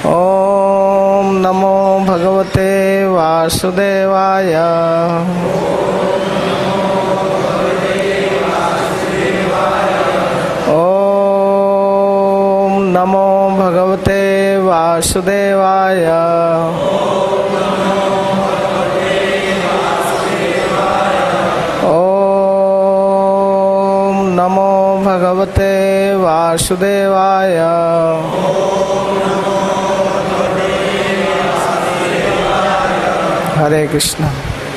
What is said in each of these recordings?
ओम नमो भगवते वासुदेवाय। ओम नमो भगवते वासुदेवाय। ओम नमो भगवते वासुदेवाय। हरे कृष्ण।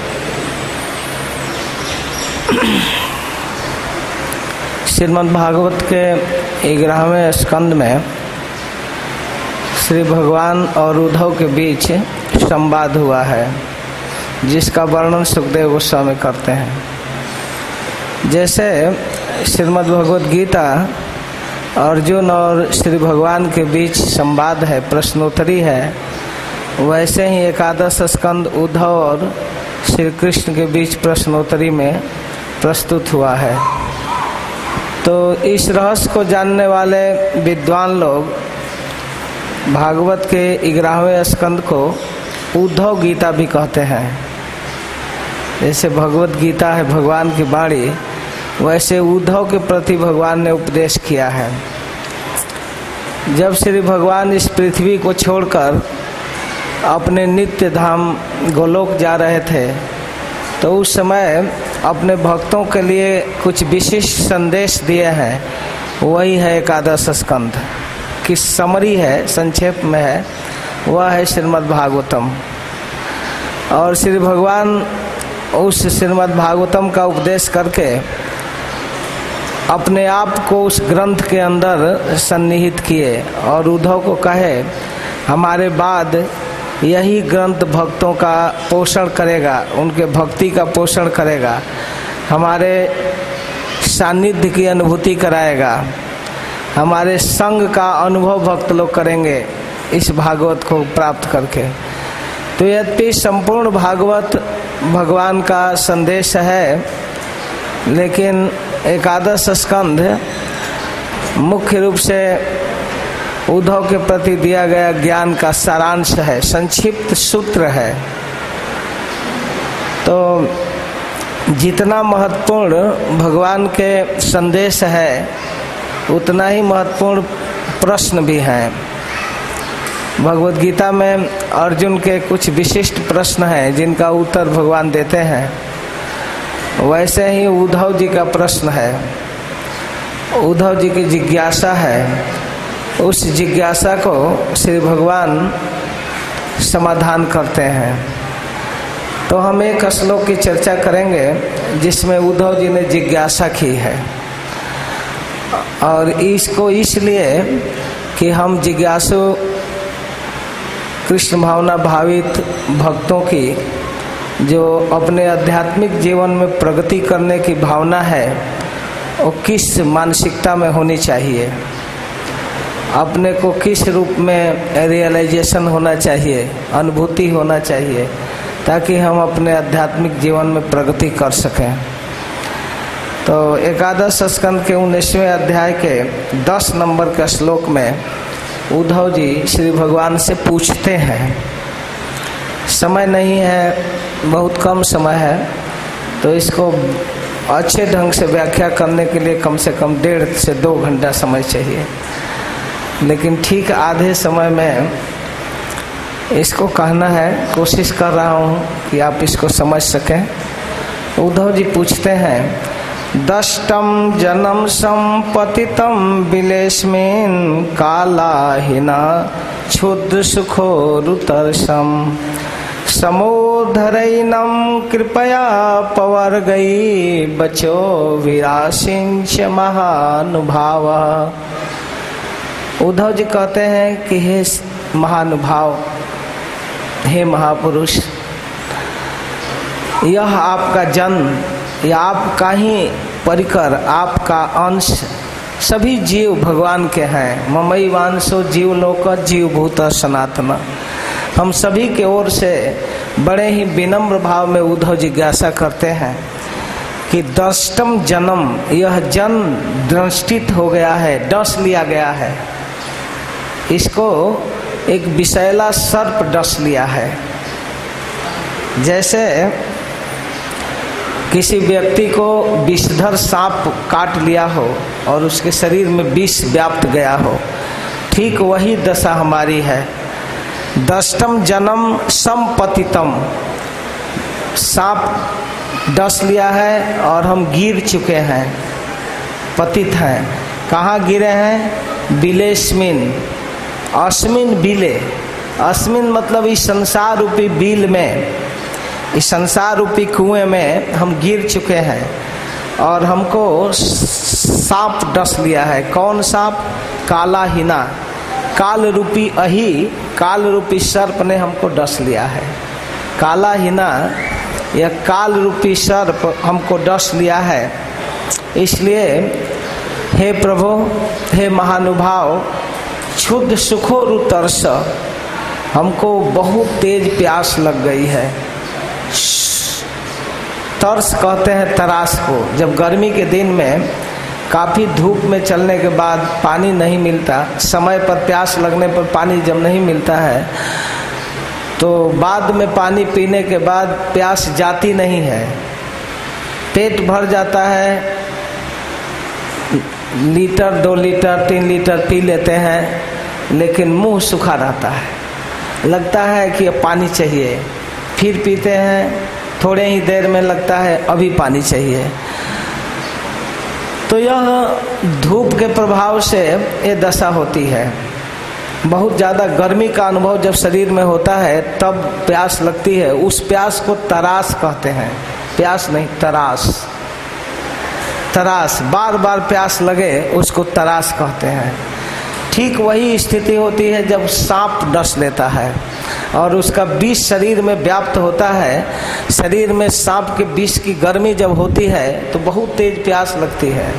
श्रीमद् भागवत के 11वें स्कंद में श्री भगवान और उद्धव के बीच संवाद हुआ है, जिसका वर्णन सुखदेव गोस्वामी करते हैं। जैसे श्रीमद् भगवत गीता अर्जुन और श्री भगवान के बीच संवाद है, प्रश्नोत्तरी है, वैसे ही एकादश स्कंद उद्धव और श्री कृष्ण के बीच प्रश्नोत्तरी में प्रस्तुत हुआ है। तो इस रहस्य को जानने वाले विद्वान लोग भागवत के 11वें स्कंद को उद्धव गीता भी कहते हैं। जैसे भगवत गीता है भगवान की वाणी, वैसे उद्धव के प्रति भगवान ने उपदेश किया है। जब श्री भगवान इस पृथ्वी को छोड़कर अपने नित्य धाम गोलोक जा रहे थे, तो उस समय अपने भक्तों के लिए कुछ विशिष्ट संदेश दिए हैं। वही है एकादश स्कंद की समरी है, संक्षेप में है, वह है श्रीमद् भागवतम। और श्री भगवान उस श्रीमद् भागवतम का उपदेश करके अपने आप को उस ग्रंथ के अंदर सन्निहित किए और उद्धव को कहे, हमारे बाद यही ग्रंथ भक्तों का पोषण करेगा, उनके भक्ति का पोषण करेगा, हमारे सानिध्य की अनुभूति कराएगा, हमारे संग का अनुभव भक्त लोग करेंगे इस भागवत को प्राप्त करके। तो यद्यपि संपूर्ण भागवत भगवान का संदेश है, लेकिन एकादश स्कंध मुख्य रूप से उद्धव के प्रति दिया गया ज्ञान का सारांश है, संक्षिप्त सूत्र है। तो जितना महत्वपूर्ण भगवान के संदेश है, उतना ही महत्वपूर्ण प्रश्न भी हैं। भगवत गीता में अर्जुन के कुछ विशिष्ट प्रश्न हैं जिनका उत्तर भगवान देते हैं। वैसे ही उद्धव जी का प्रश्न है, उद्धव जी की जिज्ञासा है, उस जिज्ञासा को श्री भगवान समाधान करते हैं। तो हम एक श्लोक की चर्चा करेंगे जिसमें उद्धव जी ने जिज्ञासा की है, और इसको इसलिए कि हम जिज्ञासु कृष्ण भावना भावित भक्तों की जो अपने आध्यात्मिक जीवन में प्रगति करने की भावना है, वो किस मानसिकता में होनी चाहिए, अपने को किस रूप में रियलाइजेशन होना चाहिए, अनुभूति होना चाहिए, ताकि हम अपने आध्यात्मिक जीवन में प्रगति कर सकें। तो एकादश स्कंद के 19वें अध्याय के 10 नंबर के श्लोक में उद्धव जी श्री भगवान से पूछते हैं। समय नहीं है, बहुत कम समय है, तो इसको अच्छे ढंग से व्याख्या करने के लिए कम से कम 1.5 से 2 घंटा समय चाहिए, लेकिन ठीक आधे समय में इसको कहना है। कोशिश कर रहा हूँ कि आप इसको समझ सकें। उद्धव जी पूछते हैं, दष्टम जन्म संपतितम विलेस्मिन् कालाहिना क्षुद्र सुखो रुतर्षम समोधरैनम कृपया पवर्गई बचो विराशिंच महानुभाव। उद्धव जी कहते हैं कि हे महानुभाव, हे महापुरुष, यह आपका जन्म या आपका ही परिकर, आपका अंश सभी जीव भगवान के हैं। ममई वांसो जीव लोक जीव भूत सनातन। हम सभी के ओर से बड़े ही विनम्र भाव में उद्धव जिज्ञासा करते हैं कि दष्टम जन्म, यह जन्म दृष्टित हो गया है, डस लिया गया है, इसको एक विषैला सर्प डस लिया है। जैसे किसी व्यक्ति को विषधर सांप काट लिया हो और उसके शरीर में विष व्याप्त गया हो, ठीक वही दशा हमारी है। दष्टम जन्म संपतितम, सांप डस लिया है और हम गिर चुके हैं, पतित हैं। कहाँ गिरे हैं? बिलेस्मिन, अस्मिन बिले। अस्मिन मतलब इस संसार रूपी बिल में, इस संसार रूपी कुएं में हम गिर चुके हैं और हमको सांप डस लिया है। कौन सांप? काला हिना, काल रूपी अही, काल रूपी सर्प ने हमको डस लिया है। काला हिना या काल रूपी सर्प हमको डस लिया है। इसलिए हे प्रभु, हे महानुभाव, क्षुद्र सुखोरुतर्ष, हमको बहुत तेज प्यास लग गई है। तरस कहते हैं तरास को। जब गर्मी के दिन में काफ़ी धूप में चलने के बाद पानी नहीं मिलता, समय पर प्यास लगने पर पानी जब नहीं मिलता है तो बाद में पानी पीने के बाद प्यास जाती नहीं है, पेट भर जाता है, लीटर 2 लीटर 3 लीटर पी लेते हैं, लेकिन मुंह सूखा रहता है, लगता है कि अब पानी चाहिए। फिर पीते हैं, थोड़े ही देर में लगता है अभी पानी चाहिए। तो यह धूप के प्रभाव से ये दशा होती है। बहुत ज़्यादा गर्मी का अनुभव जब शरीर में होता है तब प्यास लगती है। उस प्यास को तरास कहते हैं, प्यास नहीं, तरास। तरास, बार बार प्यास लगे उसको तरास कहते हैं। ठीक वही स्थिति होती है जब सांप डस लेता है और उसका विष शरीर में व्याप्त होता है। शरीर में सांप के विष की गर्मी जब होती है तो बहुत तेज प्यास लगती है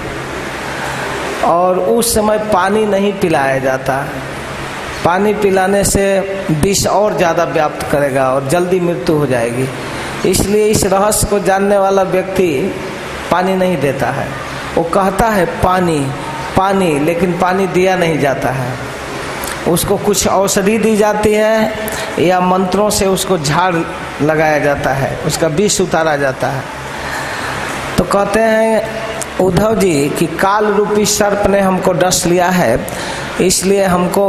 और उस समय पानी नहीं पिलाया जाता। पानी पिलाने से विष और ज़्यादा व्याप्त करेगा और जल्दी मृत्यु हो जाएगी। इसलिए इस रहस्य को जानने वाला व्यक्ति पानी नहीं देता है। वो कहता है पानी पानी, लेकिन पानी दिया नहीं जाता है। उसको कुछ औषधि दी जाती है या मंत्रों से उसको झाड़ लगाया जाता है, उसका विष उतारा जाता है। तो कहते हैं उद्धव जी कि काल रूपी सर्प ने हमको डस लिया है, इसलिए हमको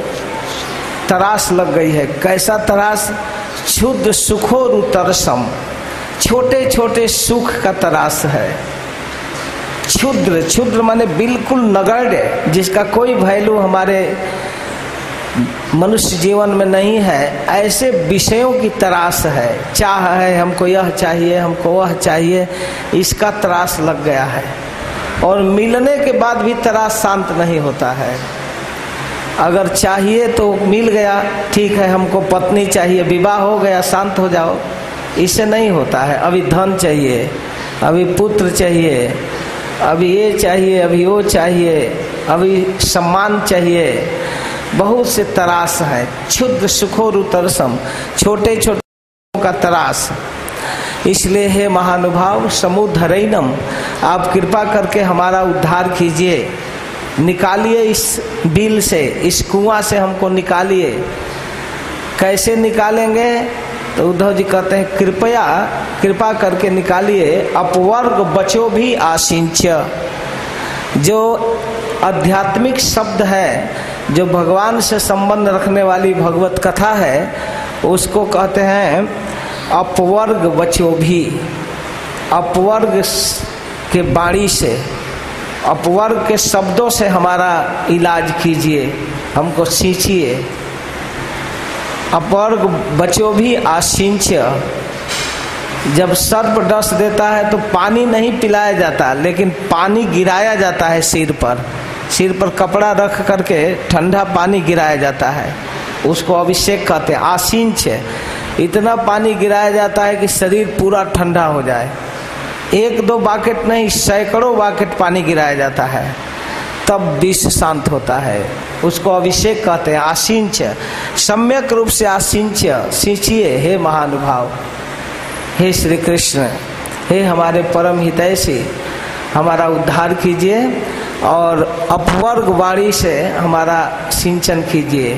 तरास लग गई है। कैसा तरास? क्षुद्र सुखोरुतरसम, छोटे छोटे सुख का तरास है। क्षुद्र, क्षुद्र माने बिल्कुल नगण्य, जिसका कोई वैल्यू हमारे मनुष्य जीवन में नहीं है, ऐसे विषयों की तरास है। चाह है, हमको यह चाहिए, हमको वह चाहिए, इसका तरास लग गया है। और मिलने के बाद भी तरास शांत नहीं होता है। अगर चाहिए तो मिल गया, ठीक है, हमको पत्नी चाहिए, विवाह हो गया, शांत हो जाओ, इससे नहीं होता है। अभी धन चाहिए, अभी पुत्र चाहिए, अभी ये चाहिए, अभी वो चाहिए, अभी सम्मान चाहिए, बहुत से तरास है। क्षुद्र सुखोरुतरसम, छोटे छोटे का तरास। इसलिए हे महानुभाव, समुद्धरैनम, आप कृपा करके हमारा उद्धार कीजिए, निकालिए इस बिल से, इस कुआं से हमको निकालिए। कैसे निकालेंगे? तो उद्धव जी कहते हैं कृपया, कृपा करके निकालिए। अपवर्ग बचो भी आशिंच्य, जो आध्यात्मिक शब्द है, जो भगवान से संबंध रखने वाली भगवत कथा है, उसको कहते हैं अपवर्ग बचो भी। अपवर्ग के वाणी से, अपवर्ग के शब्दों से हमारा इलाज कीजिए, हमको सींचिए। अपवर्ग बचो भी आशिंच्य, जब सर्प डस देता है तो पानी नहीं पिलाया जाता, लेकिन पानी गिराया जाता है सिर पर। सिर पर कपड़ा रख करके ठंडा पानी गिराया जाता है, उसको अभिषेक कहते हैं। आशिंच्य, इतना पानी गिराया जाता है कि शरीर पूरा ठंडा हो जाए। 1-2 बाकेट नहीं, सैकड़ों बाकेट पानी गिराया जाता है, तब विष शांत होता है। उसको अभिषेक कहते हैं। आशिंच्य, सम्यक रूप से आशिंच्य, सींचिए हे महानुभाव, हे श्री कृष्ण, हे हमारे परम हितैषी, हमारा उद्धार कीजिए और अपवर्ग वाणी से हमारा सिंचन कीजिए।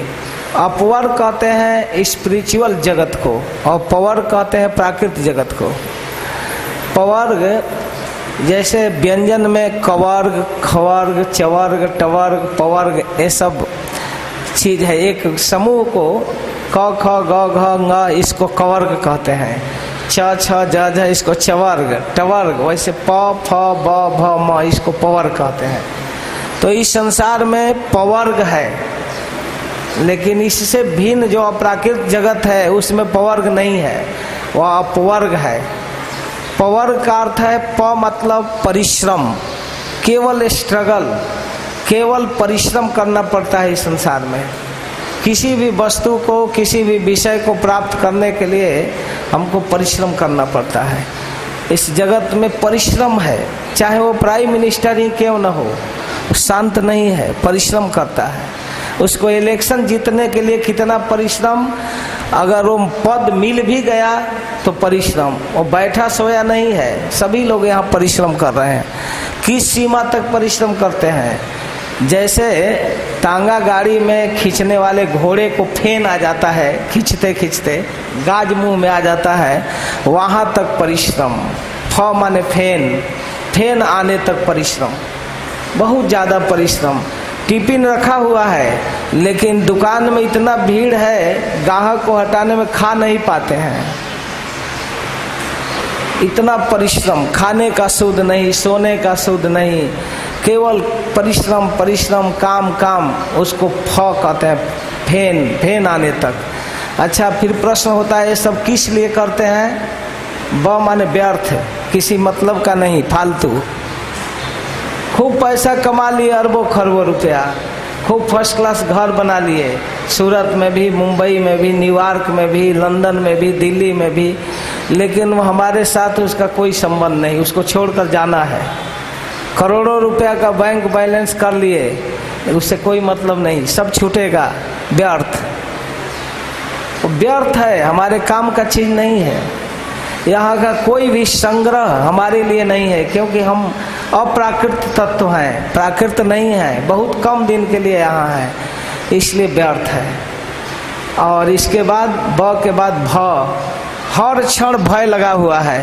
अपवर्ग कहते हैं स्पिरिचुअल जगत को और पवर्ग कहते हैं प्राकृतिक जगत को। पवर्ग जैसे व्यंजन में कवर्ग, खवर्ग, चवर्ग, टवर्ग, पवर्ग, ये सब चीज है। एक समूह को क ख ग घ ङ इसको कवर्ग कहते हैं, छ छ ज झ इसको चवर्ग, टवर्ग, वैसे प फ ब भ म इसको पवर्ग कहते हैं। तो इस संसार में पवर्ग है, लेकिन इससे भिन्न जो अपराकृत जगत है उसमें पवर्ग नहीं है, वह अपवर्ग है। पवर्ग का अर्थ है प मतलब परिश्रम, केवल स्ट्रगल, केवल परिश्रम करना पड़ता है इस संसार में। किसी भी वस्तु को, किसी भी विषय को प्राप्त करने के लिए हमको परिश्रम करना पड़ता है। इस जगत में परिश्रम है, चाहे वो प्राइम मिनिस्टर ही क्यों न हो, शांत नहीं है, परिश्रम करता है। उसको इलेक्शन जीतने के लिए कितना परिश्रम, अगर वो पद मिल भी गया तो परिश्रम, वो बैठा सोया नहीं है, सभी लोग यहाँ परिश्रम कर रहे हैं। किस सीमा तक परिश्रम करते हैं? जैसे टांगा गाड़ी में खींचने वाले घोड़े को फेन आ जाता है, खींचते खींचते गाज मुंह में आ जाता है, वहां तक परिश्रम। फ माने फेन, फेन आने तक परिश्रम, बहुत ज्यादा परिश्रम। टिफिन रखा हुआ है लेकिन दुकान में इतना भीड़ है, ग्राहक को हटाने में खा नहीं पाते हैं। इतना परिश्रम, खाने का सुध नहीं, सोने का सुध नहीं, केवल परिश्रम परिश्रम, काम काम, उसको फ कहते हैं, फेन, फेन आने तक। अच्छा, फिर प्रश्न होता है ये सब किस लिए करते हैं? ब माने व्यर्थ, किसी मतलब का नहीं, फालतू। खूब पैसा कमा लिए, अरबों खरबों रुपया, खूब फर्स्ट क्लास घर बना लिए, सूरत में भी, मुंबई में भी, न्यूयॉर्क में भी, लंदन में भी, दिल्ली में भी, लेकिन वो हमारे साथ उसका कोई संबंध नहीं, उसको छोड़कर जाना है। करोड़ों रुपया का बैंक बैलेंस कर लिए, उससे कोई मतलब नहीं, सब छूटेगा, व्यर्थ। व्यर्थ है, हमारे काम का चीज नहीं है। यहाँ का कोई भी संग्रह हमारे लिए नहीं है, क्योंकि हम अप्राकृत तत्व हैं, प्राकृत नहीं है, बहुत कम दिन के लिए यहाँ है, इसलिए व्यर्थ है। और इसके बाद ब के बाद भ, हर क्षण भय लगा हुआ है।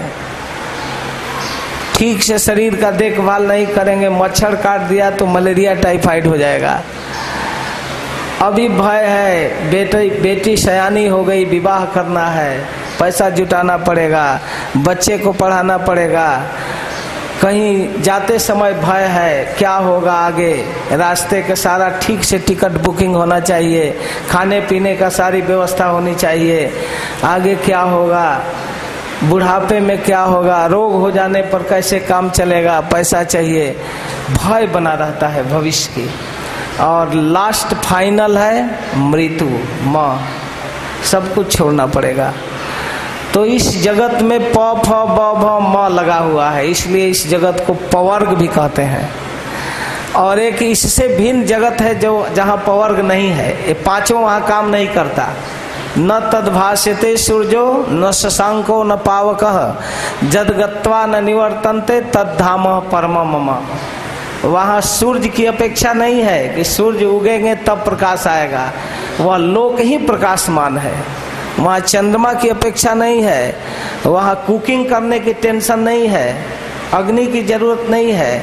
ठीक से शरीर का देखभाल नहीं करेंगे, मच्छर काट दिया तो मलेरिया टाइफाइड हो जाएगा। अभी भय है, बेटी सयानी हो गई, विवाह करना है, पैसा जुटाना पड़ेगा, बच्चे को पढ़ाना पड़ेगा, कहीं जाते समय भय है, क्या होगा आगे, रास्ते के सारा ठीक से टिकट बुकिंग होना चाहिए, खाने पीने का सारी व्यवस्था होनी चाहिए, आगे क्या होगा, बुढ़ापे में क्या होगा, रोग हो जाने पर कैसे काम चलेगा, पैसा चाहिए, भय बना रहता है भविष्य की। और लास्ट फाइनल है मृत्यु, माँ, सब कुछ छोड़ना पड़ेगा। तो इस जगत में प फ ब भ म लगा हुआ है, इसलिए इस जगत को पवर्ग भी कहते हैं। और एक इससे भिन्न जगत है जो जहाँ पवर्ग नहीं है, ये पांचों वहाँ काम नहीं करता। न तद्भाष्यते सूर्यो न शशांको न पावकः जदगत्वा न निवर्तन्ते तद्धामः परमम् मम। वहाँ सूर्य की अपेक्षा नहीं है कि सूर्य उगेंगे तब प्रकाश आएगा, वह लोक ही प्रकाशमान है। वहाँ चंद्रमा की अपेक्षा नहीं है, वहाँ कुकिंग करने की टेंशन नहीं है, अग्नि की जरूरत नहीं है,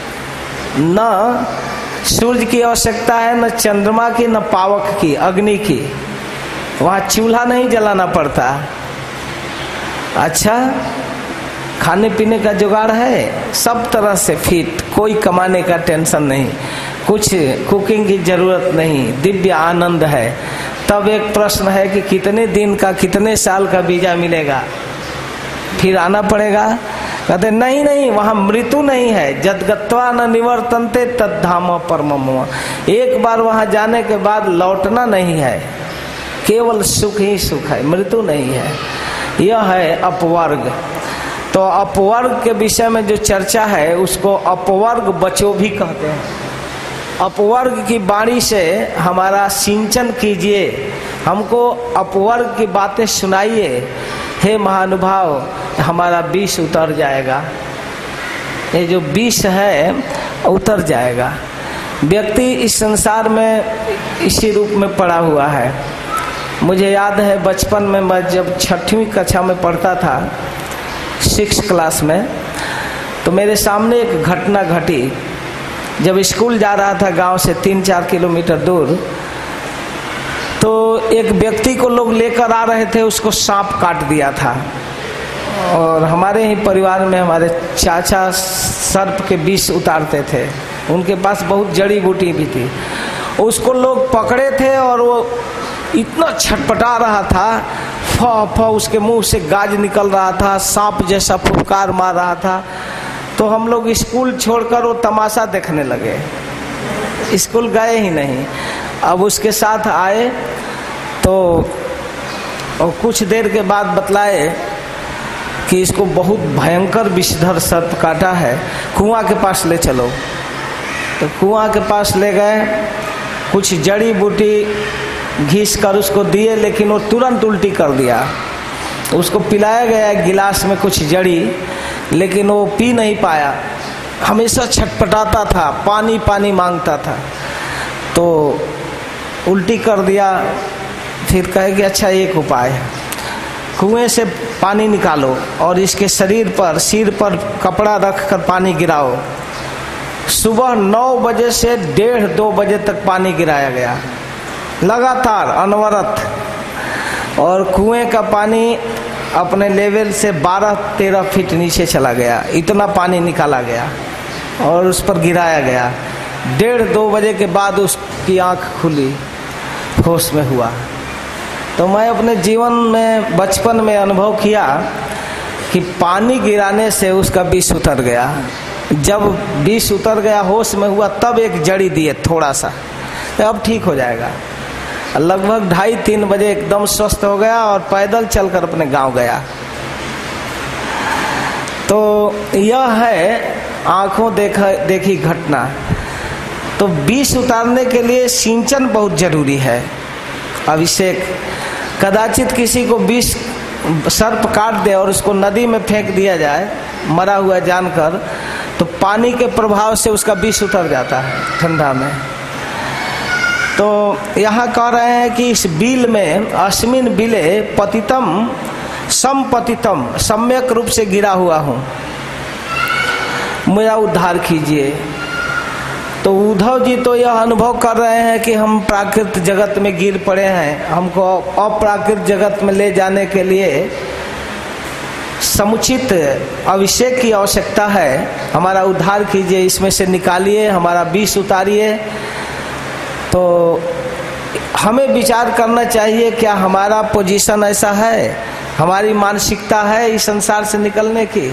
न सूर्य की आवश्यकता है, न चंद्रमा की, न पावक की, अग्नि की। वहाँ चूल्हा नहीं जलाना पड़ता। अच्छा, खाने पीने का जुगाड़ है, सब तरह से फिट, कोई कमाने का टेंशन नहीं, कुछ कुकिंग की जरूरत नहीं, दिव्य आनंद है। तब एक प्रश्न है कि कितने दिन का, कितने साल का वीजा मिलेगा, फिर आना पड़ेगा? कहते नहीं नहीं, वहां मृत्यु नहीं है। जदगत्वा न निवर्तन्ते तद्धाम परमम् मम। एक बार वहां जाने के बाद लौटना नहीं है, केवल सुख ही सुख है, मृत्यु नहीं है। यह है अपवर्ग। तो अपवर्ग के विषय में जो चर्चा है उसको अपवर्ग बचो भी कहते हैं। अपवर्ग की वाणी से हमारा सिंचन कीजिए, हमको अपवर्ग की बातें सुनाइए, हे महानुभाव, हमारा विष उतर जाएगा। ये जो विष है उतर जाएगा। व्यक्ति इस संसार में इसी रूप में पड़ा हुआ है। मुझे याद है बचपन में मैं जब 6वीं कक्षा में पढ़ता था, 6 क्लास में, तो मेरे सामने एक घटना घटी। जब स्कूल जा रहा था गांव से 3-4 किलोमीटर दूर, तो एक व्यक्ति को लोग लेकर आ रहे थे, उसको सांप काट दिया था। और हमारे ही परिवार में हमारे चाचा सर्प के विष उतारते थे, उनके पास बहुत जड़ी बूटी भी थी। उसको लोग पकड़े थे और वो इतना छटपटा रहा था, फ उसके मुंह से गाज निकल रहा था, सांप जैसा फुफकार मार रहा था। तो हम लोग स्कूल छोड़कर वो तमाशा देखने लगे, स्कूल गए ही नहीं। अब उसके साथ आए तो और कुछ देर के बाद बतलाए कि इसको बहुत भयंकर विषधर सर्प काटा है, कुआं के पास ले चलो। तो कुआं के पास ले गए, कुछ जड़ी बूटी घिस कर उसको दिए, लेकिन वो तुरंत उल्टी कर दिया। उसको पिलाया गया एक गिलास में कुछ जड़ी, लेकिन वो पी नहीं पाया, हमेशा छटपटाता था, पानी पानी मांगता था। तो उल्टी कर दिया। फिर कहे कि अच्छा एक उपाय है, कुएं से पानी निकालो और इसके शरीर पर, सिर पर कपड़ा रख कर पानी गिराओ। सुबह 9 बजे से 1:30-2 बजे तक पानी गिराया गया, लगातार अनवरत। और कुएं का पानी अपने लेवल से 12-13 फीट नीचे चला गया, इतना पानी निकाला गया और उस पर गिराया गया। 1:30-2 बजे के बाद उसकी आंख खुली, होश में हुआ। तो मैं अपने जीवन में बचपन में अनुभव किया कि पानी गिराने से उसका विष उतर गया। जब विष उतर गया, होश में हुआ, तब एक जड़ी दिए थोड़ा सा, तो अब ठीक हो जाएगा। लगभग 2:30-3 बजे एकदम स्वस्थ हो गया और पैदल चलकर अपने गांव गया। तो यह है आंखों देखी घटना। तो विष उतारने के लिए सिंचन बहुत जरूरी है, अभिषेक। कदाचित किसी को विष सर्प काट दे और उसको नदी में फेंक दिया जाए मरा हुआ जानकर, तो पानी के प्रभाव से उसका विष उतर जाता है ठंडा में। तो यहाँ कह रहे हैं कि इस बिल में अस्मिन बिले पतितम संपतितम, सम्यक रूप से गिरा हुआ हूँ, मेरा उद्धार कीजिए। तो उद्धव जी तो यह अनुभव कर रहे हैं कि हम प्राकृत जगत में गिर पड़े हैं, हमको अप्राकृत जगत में ले जाने के लिए समुचित अभिषेक की आवश्यकता है। हमारा उद्धार कीजिए, इसमें से निकालिए, हमारा विष उतारिए। तो हमें विचार करना चाहिए, क्या हमारा पोजीशन ऐसा है, हमारी मानसिकता है इस संसार से निकलने की।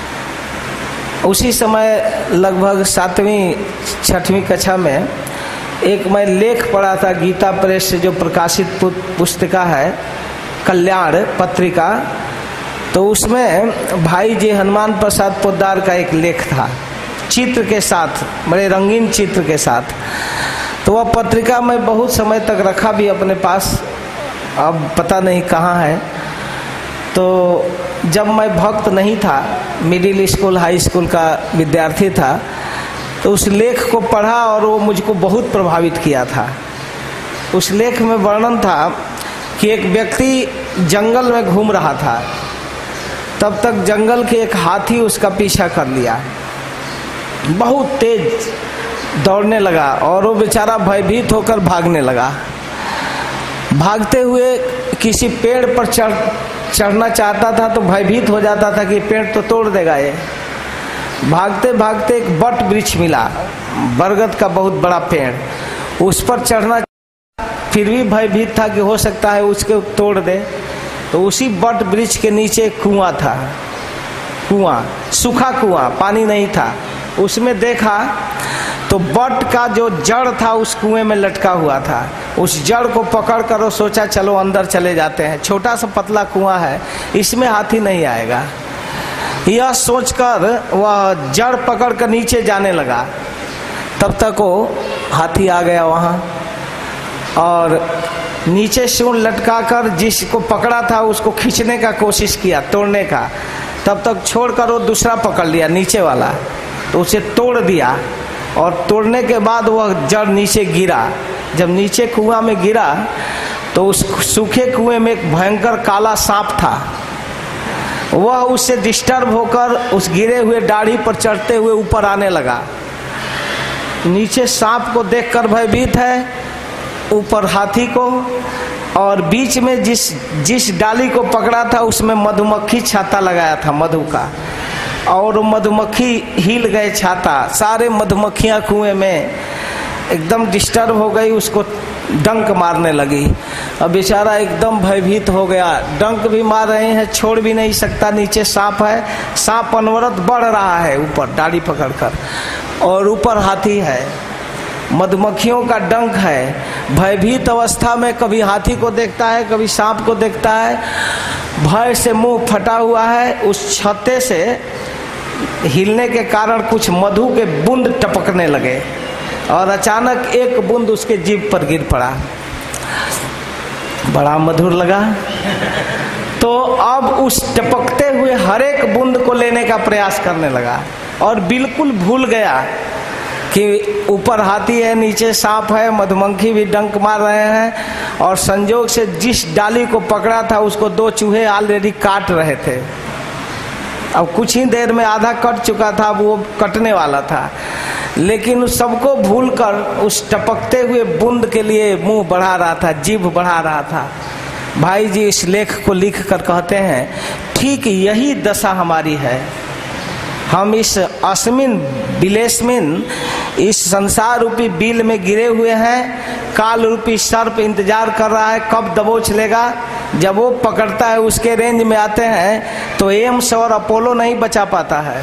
उसी समय लगभग 7वीं-6वीं कक्षा में एक मैं लेख पढ़ा था गीता प्रेस से जो प्रकाशित पुस्तिका है, कल्याण पत्रिका। तो उसमें भाई जी हनुमान प्रसाद पोद्दार का एक लेख था, चित्र के साथ, बड़े रंगीन चित्र के साथ। तो वह पत्रिका मैं बहुत समय तक रखा भी अपने पास, अब पता नहीं कहाँ है। तो जब मैं भक्त नहीं था, मिडिल स्कूल हाई स्कूल का विद्यार्थी था, तो उस लेख को पढ़ा और वो मुझको बहुत प्रभावित किया था। उस लेख में वर्णन था कि एक व्यक्ति जंगल में घूम रहा था, तब तक जंगल के एक हाथी उसका पीछा कर लिया, बहुत तेज दौड़ने लगा और वो बेचारा भयभीत होकर भागने लगा। भागते हुए किसी पेड़ पर चढ़ना चाहता था तो भयभीत हो जाता था कि पेड़ तो तोड़ देगा ये। भागते भागते एक बट वृक्ष मिला, बरगद का बहुत बड़ा पेड़, उस पर चढ़ना, फिर भी भयभीत था कि हो सकता है उसको तोड़ दे। तो उसी बट वृक्ष के नीचे कुआं था, कुआं, सूखा कुआं, पानी नहीं था। उसमें देखा तो बट का जो जड़ था उस कुएं में लटका हुआ था। उस जड़ को पकड़ कर वो सोचा चलो अंदर चले जाते हैं, छोटा सा पतला कुआं है, इसमें हाथी नहीं आएगा। यह सोचकर वह जड़ पकड़ कर नीचे जाने लगा। तब तक वो हाथी आ गया वहां और नीचे सूंड लटका कर जिसको पकड़ा था उसको खींचने का कोशिश किया, तोड़ने का। तब तक छोड़कर वो दूसरा पकड़ लिया नीचे वाला, तो उसे तोड़ दिया और तोड़ने के बाद वह जड़ नीचे गिरा। जब नीचे कुआं में गिरा तो उस सूखे कुएं में एक भयंकर काला सांप था। वह उससे डिस्टर्ब होकर उस गिरे हुए डाढ़ी पर चढ़ते हुए ऊपर आने लगा। नीचे सांप को देखकर भयभीत है, ऊपर हाथी को, और बीच में जिस डाली को पकड़ा था उसमें मधुमक्खी छाता लगाया था मधु का, और मधुमक्खी हिल गए छाता। सारे मधुमक्खियां कुएं में एकदम डिस्टर्ब हो गई, उसको डंक मारने लगी। अब बेचारा एकदम भयभीत हो गया, डंक भी मार रहे हैं, छोड़ भी नहीं सकता, नीचे सांप है, सांप अनवरत बढ़ रहा है ऊपर डाली पकड़कर, और ऊपर हाथी है, मधुमक्खियों का डंक है। भयभीत अवस्था में कभी हाथी को देखता है, कभी सांप को देखता है, भय से मुंह फटा हुआ है। उस छत्ते से हिलने के कारण कुछ मधु के बूंद टपकने लगे और अचानक एक बूंद उसके जीभ पर गिर पड़ा। बड़ा मधुर लगा। तो अब उस टपकते हुए हर एक बूंद को लेने का प्रयास करने लगा और बिल्कुल भूल गया कि ऊपर हाथी है, नीचे सांप है, मधुमक्खी भी डंक मार रहे हैं, और संजोग से जिस डाली को पकड़ा था उसको 2 चूहे ऑलरेडी काट रहे थे। अब कुछ ही देर में आधा कट चुका था, अब वो कटने वाला था, लेकिन उस सबको भूलकर उस टपकते हुए बूंद के लिए मुंह बढ़ा रहा था, जीभ बढ़ा रहा था। भाई जी इस लेख को लिख कर कहते हैं, ठीक यही दशा हमारी है। हम इस अस्मिन बिलेस्मिन, इस संसार रूपी बिल में गिरे हुए हैं। काल रूपी सर्प इंतजार कर रहा है कब दबोच लेगा। जब वो पकड़ता है, उसके रेंज में आते हैं तो एम्स और अपोलो नहीं बचा पाता है।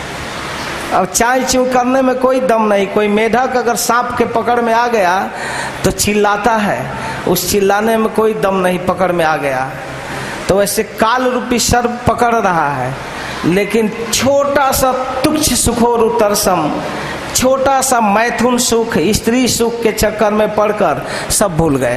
अब चाय चू करने में कोई दम नहीं। कोई मेढक अगर सांप के पकड़ में आ गया तो चिल्लाता है, उस चिल्लाने में कोई दम नहीं, पकड़ में आ गया। तो वैसे काल रूपी सर्प पकड़ रहा है, लेकिन छोटा सा तुच्छ सुखोरु तरसम, छोटा सा मैथुन सुख, स्त्री सुख के चक्कर में पड़कर सब भूल गए।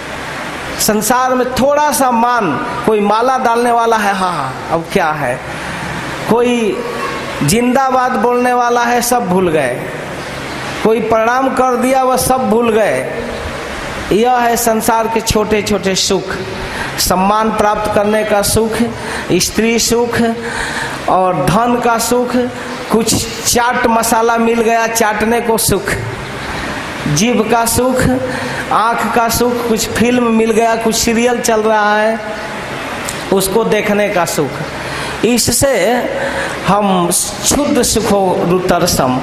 संसार में थोड़ा सा मान, कोई माला डालने वाला है, हाँ अब क्या है, कोई जिंदाबाद बोलने वाला है, सब भूल गए। कोई प्रणाम कर दिया, वह सब भूल गए। यह है संसार के छोटे छोटे सुख। सम्मान प्राप्त करने का सुख, स्त्री सुख और धन का सुख, कुछ चाट मसाला मिल गया चाटने को सुख, जीभ का सुख, आंख का सुख, कुछ फिल्म मिल गया, कुछ सीरियल चल रहा है उसको देखने का सुख। इससे हम शुद्ध सुखो रुतरसम,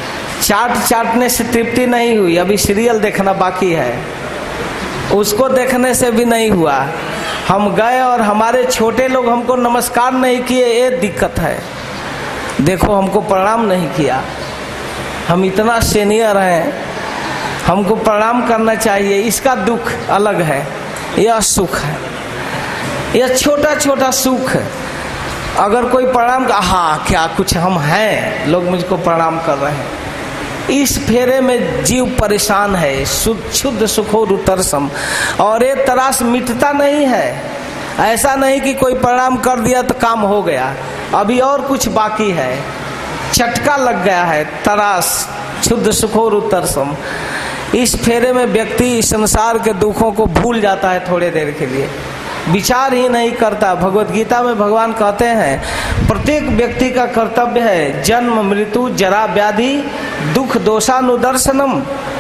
चाटने से तृप्ति नहीं हुई, अभी सीरियल देखना बाकी है, उसको देखने से भी नहीं हुआ। हम गए और हमारे छोटे लोग हमको नमस्कार नहीं किए, ये दिक्कत है। देखो हमको प्रणाम नहीं किया, हम इतना सीनियर हैं, हमको प्रणाम करना चाहिए, इसका दुख अलग है। यह सुख है, यह छोटा छोटा सुख है। अगर कोई प्रणाम का, हाँ क्या कुछ हम हैं, लोग मुझको प्रणाम कर रहे हैं, इस फेरे में जीव परेशान है। शुद्ध सुखो रुतरसम, और ये तरास मिटता नहीं है। ऐसा नहीं कि कोई प्रणाम कर दिया तो काम हो गया, अभी और कुछ बाकी है, चटका लग गया है तरास। शुद्ध सुखो रुतरसम, इस फेरे में व्यक्ति संसार के दुखों को भूल जाता है, थोड़े देर के लिए विचार ही नहीं करता। भगवत गीता में भगवान कहते हैं प्रत्येक व्यक्ति का कर्तव्य है जन्म मृत्यु जरा व्याधि दुख दोषानुदर्शनम।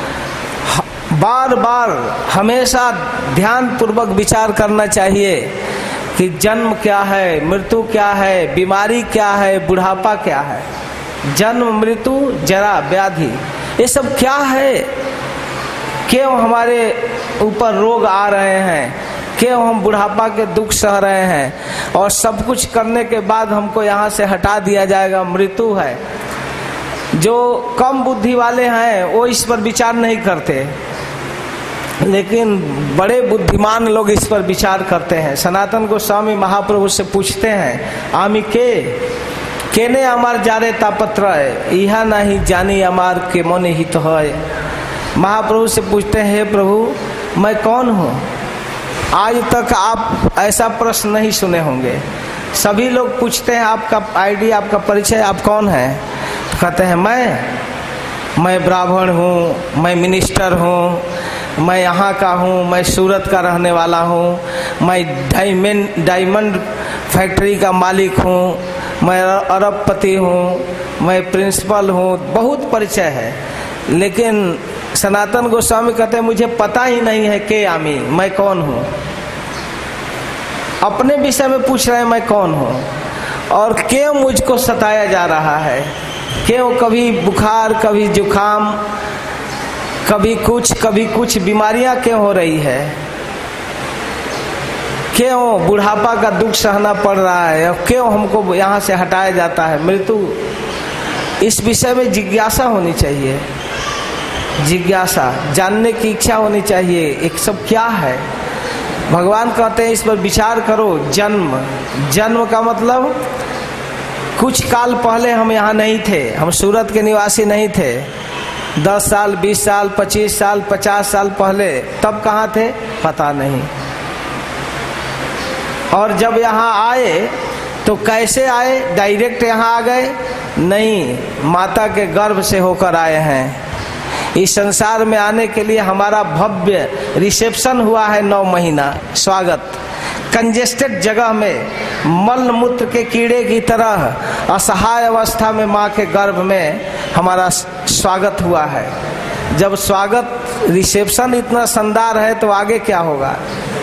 बार बार हमेशा ध्यान पूर्वक विचार करना चाहिए कि जन्म क्या है, मृत्यु क्या है, बीमारी क्या है, बुढ़ापा क्या है। जन्म मृत्यु जरा व्याधि ये सब क्या है, क्यों हमारे ऊपर रोग आ रहे हैं, क्यों हम बुढ़ापा के दुख सह रहे हैं, और सब कुछ करने के बाद हमको यहाँ से हटा दिया जाएगा, मृत्यु है। जो कम बुद्धि वाले हैं वो इस पर विचार नहीं करते, लेकिन बड़े बुद्धिमान लोग इस पर विचार करते हैं। सनातन गोस्वामी महाप्रभु से पूछते हैं, आमी केने अमार जारे तापत्र है, यह नहीं जानी अमार के मन हित है। महाप्रभु से पूछते हैं, हे प्रभु मैं कौन हूँ। आज तक आप ऐसा प्रश्न नहीं सुने होंगे। सभी लोग पूछते हैं आपका आईडी, आपका परिचय, आप कौन हैं, तो कहते हैं मैं। मैं ब्राह्मण हूँ, मैं मिनिस्टर हूँ, मैं यहाँ का हूँ, मैं सूरत का रहने वाला हूँ, मैं डायमंड फैक्ट्री का मालिक हूँ, मैं अरबपति हूँ, मैं प्रिंसिपल हूँ, बहुत परिचय है। लेकिन सनातन गोस्वामी कहते हैं मुझे पता ही नहीं है के आमी, मैं कौन हूँ। अपने विषय में पूछ रहे हैं मैं कौन हूँ और क्यों मुझको सताया जा रहा है, क्यों कभी बुखार, कभी जुखाम, कभी कुछ बीमारियां क्यों हो रही है, क्यों बुढ़ापा का दुख सहना पड़ रहा है और क्यों हमको यहाँ से हटाया जाता है मृत्यु। इस विषय में जिज्ञासा होनी चाहिए, जिज्ञासा जानने की इच्छा होनी चाहिए। एक सब क्या है, भगवान कहते हैं इस पर विचार करो। जन्म का मतलब कुछ काल पहले हम यहाँ नहीं थे, हम सूरत के निवासी नहीं थे। 10 साल, 20 साल, 25 साल, 50 साल पहले तब कहाँ थे पता नहीं। और जब यहाँ आए तो कैसे आए, डायरेक्ट यहाँ आ गए नहीं, माता के गर्भ से होकर आए हैं। इस संसार में आने के लिए हमारा भव्य रिसेप्शन हुआ है, 9 महीना स्वागत। कंजेस्टेड जगह में मल मूत्र के कीड़े की तरह असहाय अवस्था में माँ के गर्भ में हमारा स्वागत हुआ है। जब स्वागत रिसेप्शन इतना शानदार है तो आगे क्या होगा,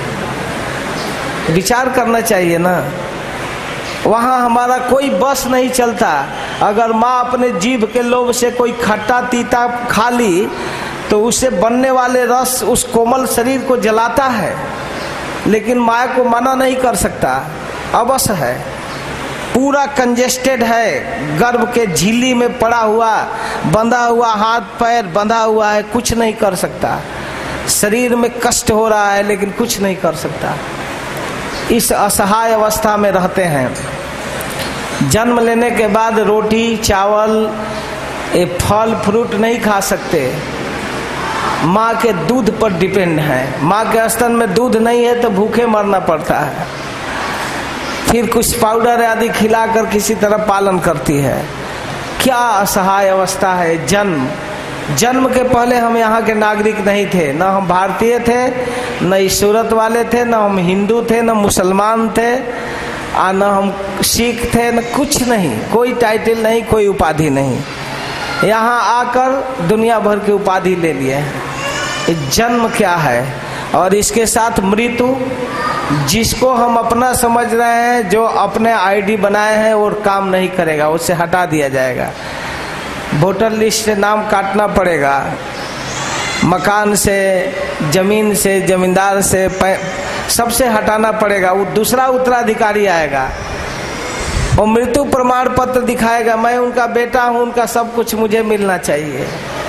विचार करना चाहिए ना। वहाँ हमारा कोई बस नहीं चलता। अगर माँ अपने जीभ के लोभ से कोई खट्टा तीता खा ली तो उससे बनने वाले रस उस कोमल शरीर को जलाता है, लेकिन माँ को मना नहीं कर सकता, अवश्य है। पूरा कंजेस्टेड है, गर्भ के झिल्ली में पड़ा हुआ, बंधा हुआ, हाथ पैर बंधा हुआ है, कुछ नहीं कर सकता। शरीर में कष्ट हो रहा है लेकिन कुछ नहीं कर सकता। इस असहाय अवस्था में रहते हैं। जन्म लेने के बाद रोटी चावल फल फ्रूट नहीं खा सकते, माँ के दूध पर डिपेंड है। माँ के स्तन में दूध नहीं है तो भूखे मरना पड़ता है, फिर कुछ पाउडर आदि खिलाकर किसी तरह पालन करती है। क्या असहाय अवस्था है। जन्म के पहले हम यहाँ के नागरिक नहीं थे, न हम भारतीय थे, न इस सूरत वाले थे, न हम हिंदू थे, न मुसलमान थे, न हम सिख थे, न कुछ नहीं, कोई टाइटल नहीं, कोई उपाधि नहीं। यहाँ आकर दुनिया भर की उपाधि ले लिए। जन्म क्या है और इसके साथ मृत्यु, जिसको हम अपना समझ रहे हैं, जो अपने आईडी बनाए हैं वो काम नहीं करेगा, उससे हटा दिया जाएगा। वोटर लिस्ट से नाम काटना पड़ेगा, मकान से, जमीन से, जमींदार से, सबसे हटाना पड़ेगा। वो दूसरा उत्तराधिकारी आएगा, वो मृत्यु प्रमाण पत्र दिखाएगा, मैं उनका बेटा हूं, उनका सब कुछ मुझे मिलना चाहिए।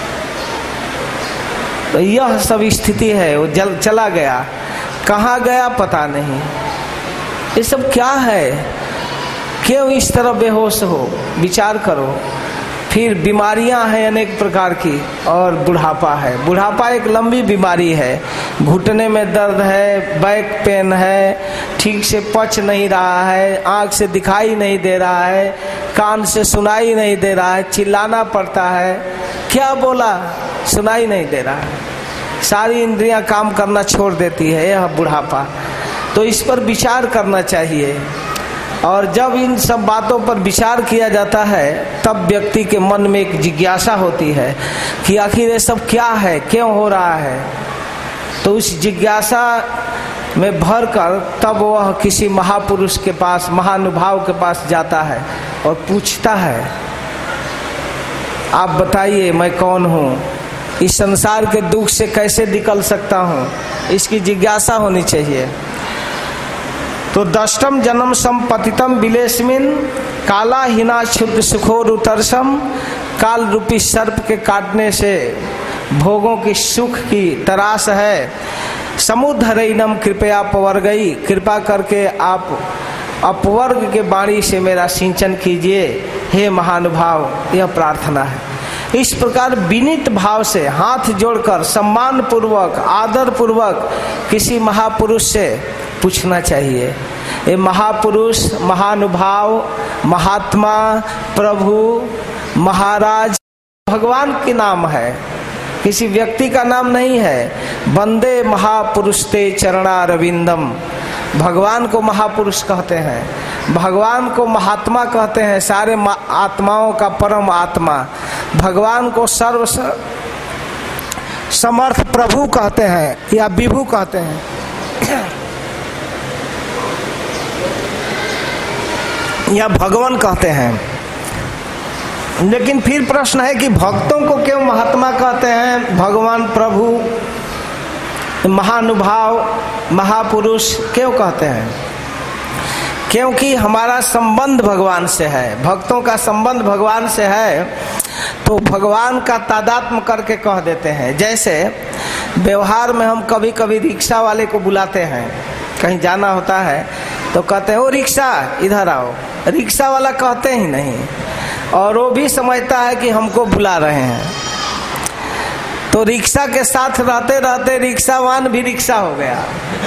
तो यह सब स्थिति है। वो चला गया, कहाँ गया पता नहीं। ये सब क्या है, क्यों इस तरह बेहोश हो, विचार करो। फिर बीमारियां हैं अनेक प्रकार की, और बुढ़ापा है। बुढ़ापा एक लंबी बीमारी है। घुटने में दर्द है, बैक पेन है, ठीक से पच नहीं रहा है, आंख से दिखाई नहीं दे रहा है, कान से सुनाई नहीं दे रहा है, चिल्लाना पड़ता है, क्या बोला सुनाई नहीं दे रहा है, सारी इंद्रियां काम करना छोड़ देती है, यह बुढ़ापा। तो इस पर विचार करना चाहिए। और जब इन सब बातों पर विचार किया जाता है तब व्यक्ति के मन में एक जिज्ञासा होती है कि आखिर ये सब क्या है, क्यों हो रहा है। तो उस जिज्ञासा में भर कर तब वह किसी महापुरुष के पास, महानुभाव के पास जाता है और पूछता है, आप बताइए मैं कौन हूँ, इस संसार के दुख से कैसे निकल सकता हूँ, इसकी जिज्ञासा होनी चाहिए। तो दष्टम जन्म संपतितम विलेस्मिन काला हिना क्षुद्र सुखोर उतरसम। काल रूपी सर्प के काटने से भोगों की सुख की तरास है। समुद्धरैनम कृपया अपवर्गई, कृपा करके आप अपवर्ग के बाणी से मेरा सिंचन कीजिए हे महानुभाव, यह प्रार्थना है। इस प्रकार विनीत भाव से हाथ जोड़कर सम्मान पूर्वक, आदर पूर्वक किसी महापुरुष से पूछना चाहिए। ये महापुरुष, महानुभाव, महात्मा, प्रभु, महाराज भगवान के नाम है, किसी व्यक्ति का नाम नहीं है। वंदे महापुरुष ते चरणारविंदम, भगवान को महापुरुष कहते हैं, भगवान को महात्मा कहते हैं, सारे आत्माओं का परम आत्मा। भगवान को सर्व समर्थ प्रभु कहते हैं या विभु कहते हैं। या भगवान कहते हैं। लेकिन फिर प्रश्न है कि भक्तों को क्यों महात्मा कहते हैं, भगवान प्रभु महानुभाव महापुरुष क्यों कहते हैं? क्योंकि हमारा संबंध भगवान से है, भक्तों का संबंध भगवान से है, तो भगवान का तादात्म्य करके कह देते हैं। जैसे व्यवहार में हम कभी कभी रिक्शा वाले को बुलाते हैं, कहीं जाना होता है तो कहते हैं ओ रिक्शा इधर आओ, रिक्शा वाला कहते ही नहीं और वो भी समझता है कि हमको बुला रहे हैं। तो रिक्शा के साथ रहते रहते रिक्शावान भी रिक्शा हो गया।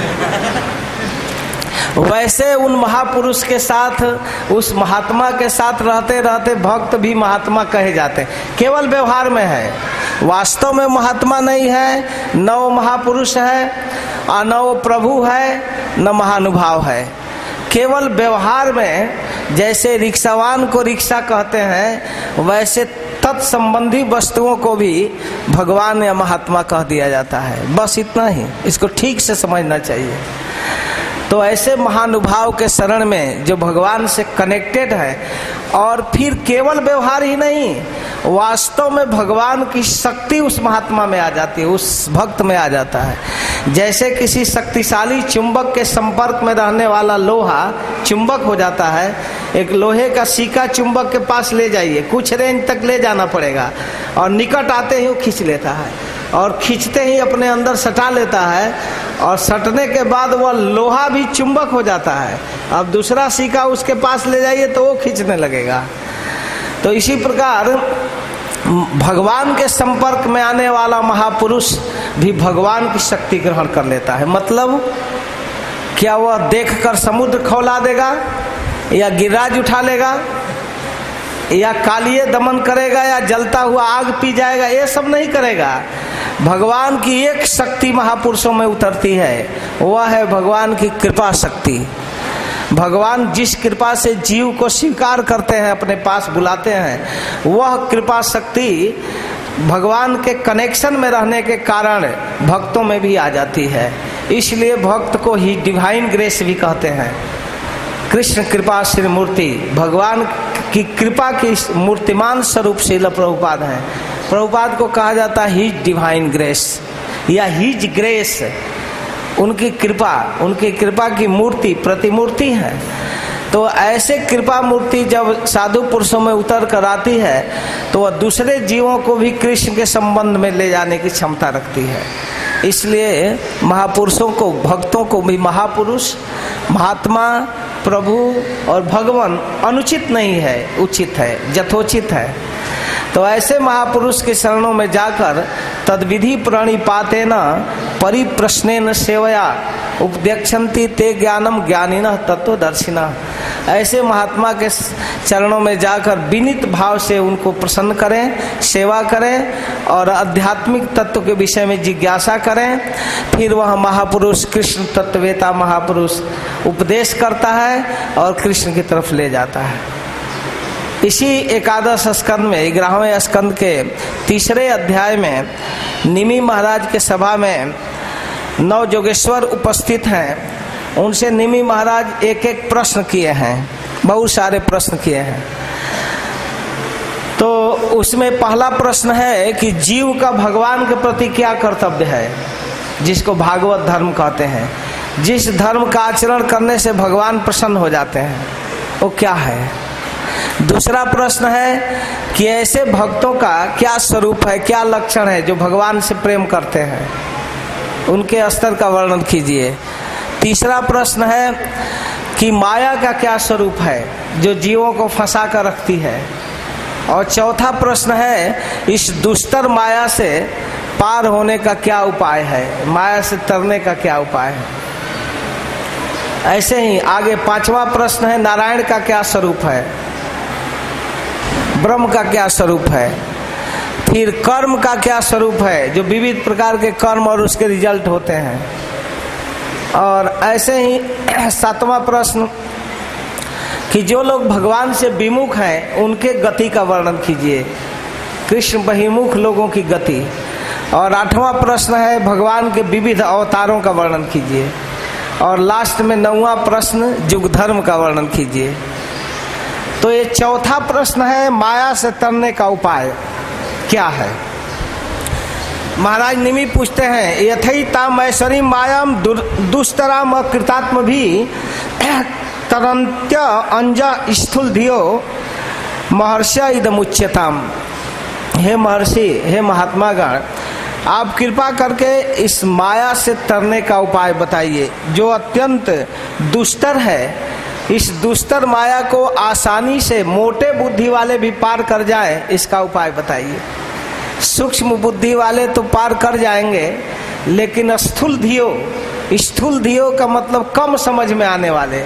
वैसे उन महापुरुष के साथ, उस महात्मा के साथ रहते रहते भक्त भी महात्मा कहे जाते हैं। केवल व्यवहार में है, वास्तव में महात्मा नहीं है, न वो महापुरुष है, न वो प्रभु है, न महानुभाव है। केवल व्यवहार में जैसे रिक्शावान को रिक्शा कहते हैं, वैसे तत्संबंधी वस्तुओं को भी भगवान या महात्मा कह दिया जाता है। बस इतना ही, इसको ठीक से समझना चाहिए। तो ऐसे महानुभाव के शरण में जो भगवान से कनेक्टेड है, और फिर केवल व्यवहार ही नहीं, वास्तव में भगवान की शक्ति उस महात्मा में आ जाती है, उस भक्त में आ जाता है। जैसे किसी शक्तिशाली चुंबक के संपर्क में रहने वाला लोहा चुंबक हो जाता है। एक लोहे का सिक्का चुंबक के पास ले जाइए, कुछ रेंज तक ले जाना पड़ेगा और निकट आते ही वो खींच लेता है और खींचते ही अपने अंदर सटा लेता है, और सटने के बाद वह लोहा भी चुंबक हो जाता है। अब दूसरा सिक्का उसके पास ले जाइए तो वो खींचने लगेगा। तो इसी प्रकार भगवान के संपर्क में आने वाला महापुरुष भी भगवान की शक्ति ग्रहण कर लेता है। मतलब क्या वह देखकर समुद्र खौला देगा, या गिरिराज उठा लेगा, या कालिए दमन करेगा, या जलता हुआ आग पी जाएगा, ये सब नहीं करेगा। भगवान की एक शक्ति महापुरुषों में उतरती है, वह है भगवान की कृपा शक्ति। भगवान जिस कृपा से जीव को स्वीकार करते हैं, अपने पास बुलाते हैं, वह कृपा शक्ति भगवान के कनेक्शन में रहने के कारण भक्तों में भी आ जाती है। इसलिए भक्त को ही डिवाइन ग्रेस भी कहते हैं। कृष्ण कृपा श्री मूर्ति, भगवान की कृपा की मूर्तिमान स्वरूप श्रील प्रभुपाद हैं। प्रभुपाद को कहा जाता है हिज डिवाइन ग्रेस या हिज ग्रेस। उनकी कृपा की मूर्ति प्रतिमूर्ति है। तो ऐसे कृपा मूर्ति जब साधु पुरुषों में उतर कर आती है, तो वह दूसरे जीवों को भी कृष्ण के संबंध में ले जाने की क्षमता रखती है। इसलिए महापुरुषों को, भक्तों को भी महापुरुष, महात्मा, प्रभु और भगवान अनुचित नहीं है, उचित है, यथोचित है। तो ऐसे महापुरुष के शरणों में जाकर तद्विधि प्रणिपातेन परिप्रश्नेन सेवया उपदेक्षन्ति ते ज्ञानम ज्ञानिनः तत्वदर्शिनः। ऐसे महात्मा के चरणों में जाकर विनीत भाव से उनको प्रसन्न करें, सेवा करें और आध्यात्मिक तत्व के विषय में जिज्ञासा करें। फिर वह महापुरुष, कृष्ण तत्ववेता महापुरुष उपदेश करता है और कृष्ण की तरफ ले जाता है। इसी एकादश स्कंद में 11वें स्कंद के 3रे अध्याय में निमि महाराज के सभा में 9 जोगेश्वर उपस्थित हैं। उनसे निमि महाराज एक एक प्रश्न किए हैं, बहुत सारे प्रश्न किए हैं। तो उसमें पहला प्रश्न है कि जीव का भगवान के प्रति क्या कर्तव्य है, जिसको भागवत धर्म कहते हैं। जिस धर्म का आचरण करने से भगवान प्रसन्न हो जाते हैं, वो क्या है। दूसरा प्रश्न है कि ऐसे भक्तों का क्या स्वरूप है, क्या लक्षण है जो भगवान से प्रेम करते हैं, उनके स्तर का वर्णन कीजिए। तीसरा प्रश्न है कि माया का क्या स्वरूप है जो जीवों को फंसा कर रखती है। और चौथा प्रश्न है इस दुस्तर माया से पार होने का क्या उपाय है, माया से तरने का क्या उपाय है। ऐसे ही आगे 5वां प्रश्न है नारायण का क्या स्वरूप है, ब्रह्म का क्या स्वरूप है। फिर कर्म का क्या स्वरूप है, जो विविध प्रकार के कर्म और उसके रिजल्ट होते हैं। और ऐसे ही 7वां प्रश्न कि जो लोग भगवान से विमुख हैं उनके गति का वर्णन कीजिए, कृष्ण बहिमुख लोगों की गति। और 8वां प्रश्न है भगवान के विविध अवतारों का वर्णन कीजिए। और लास्ट में 9वां प्रश्न युग धर्म का वर्णन कीजिए। तो ये चौथा प्रश्न है माया से तरने का उपाय क्या है। महाराज निमि पूछते हैं यथैताम ऐश्वरी मायाम दुष्टराम अकृतात्म भी तरंत्य अंज स्थूल धियो महर्षि इदमुच्यताम। हे महर्षि, हे महात्मागण, आप कृपा करके इस माया से तरने का उपाय बताइए जो अत्यंत दुष्टर है। इस दुष्टर माया को आसानी से मोटे बुद्धि वाले भी पार कर जाएं, इसका उपाय बताइए। सूक्ष्म बुद्धि वाले तो पार कर जाएंगे, लेकिन स्थूल धियो का मतलब कम समझ में आने वाले,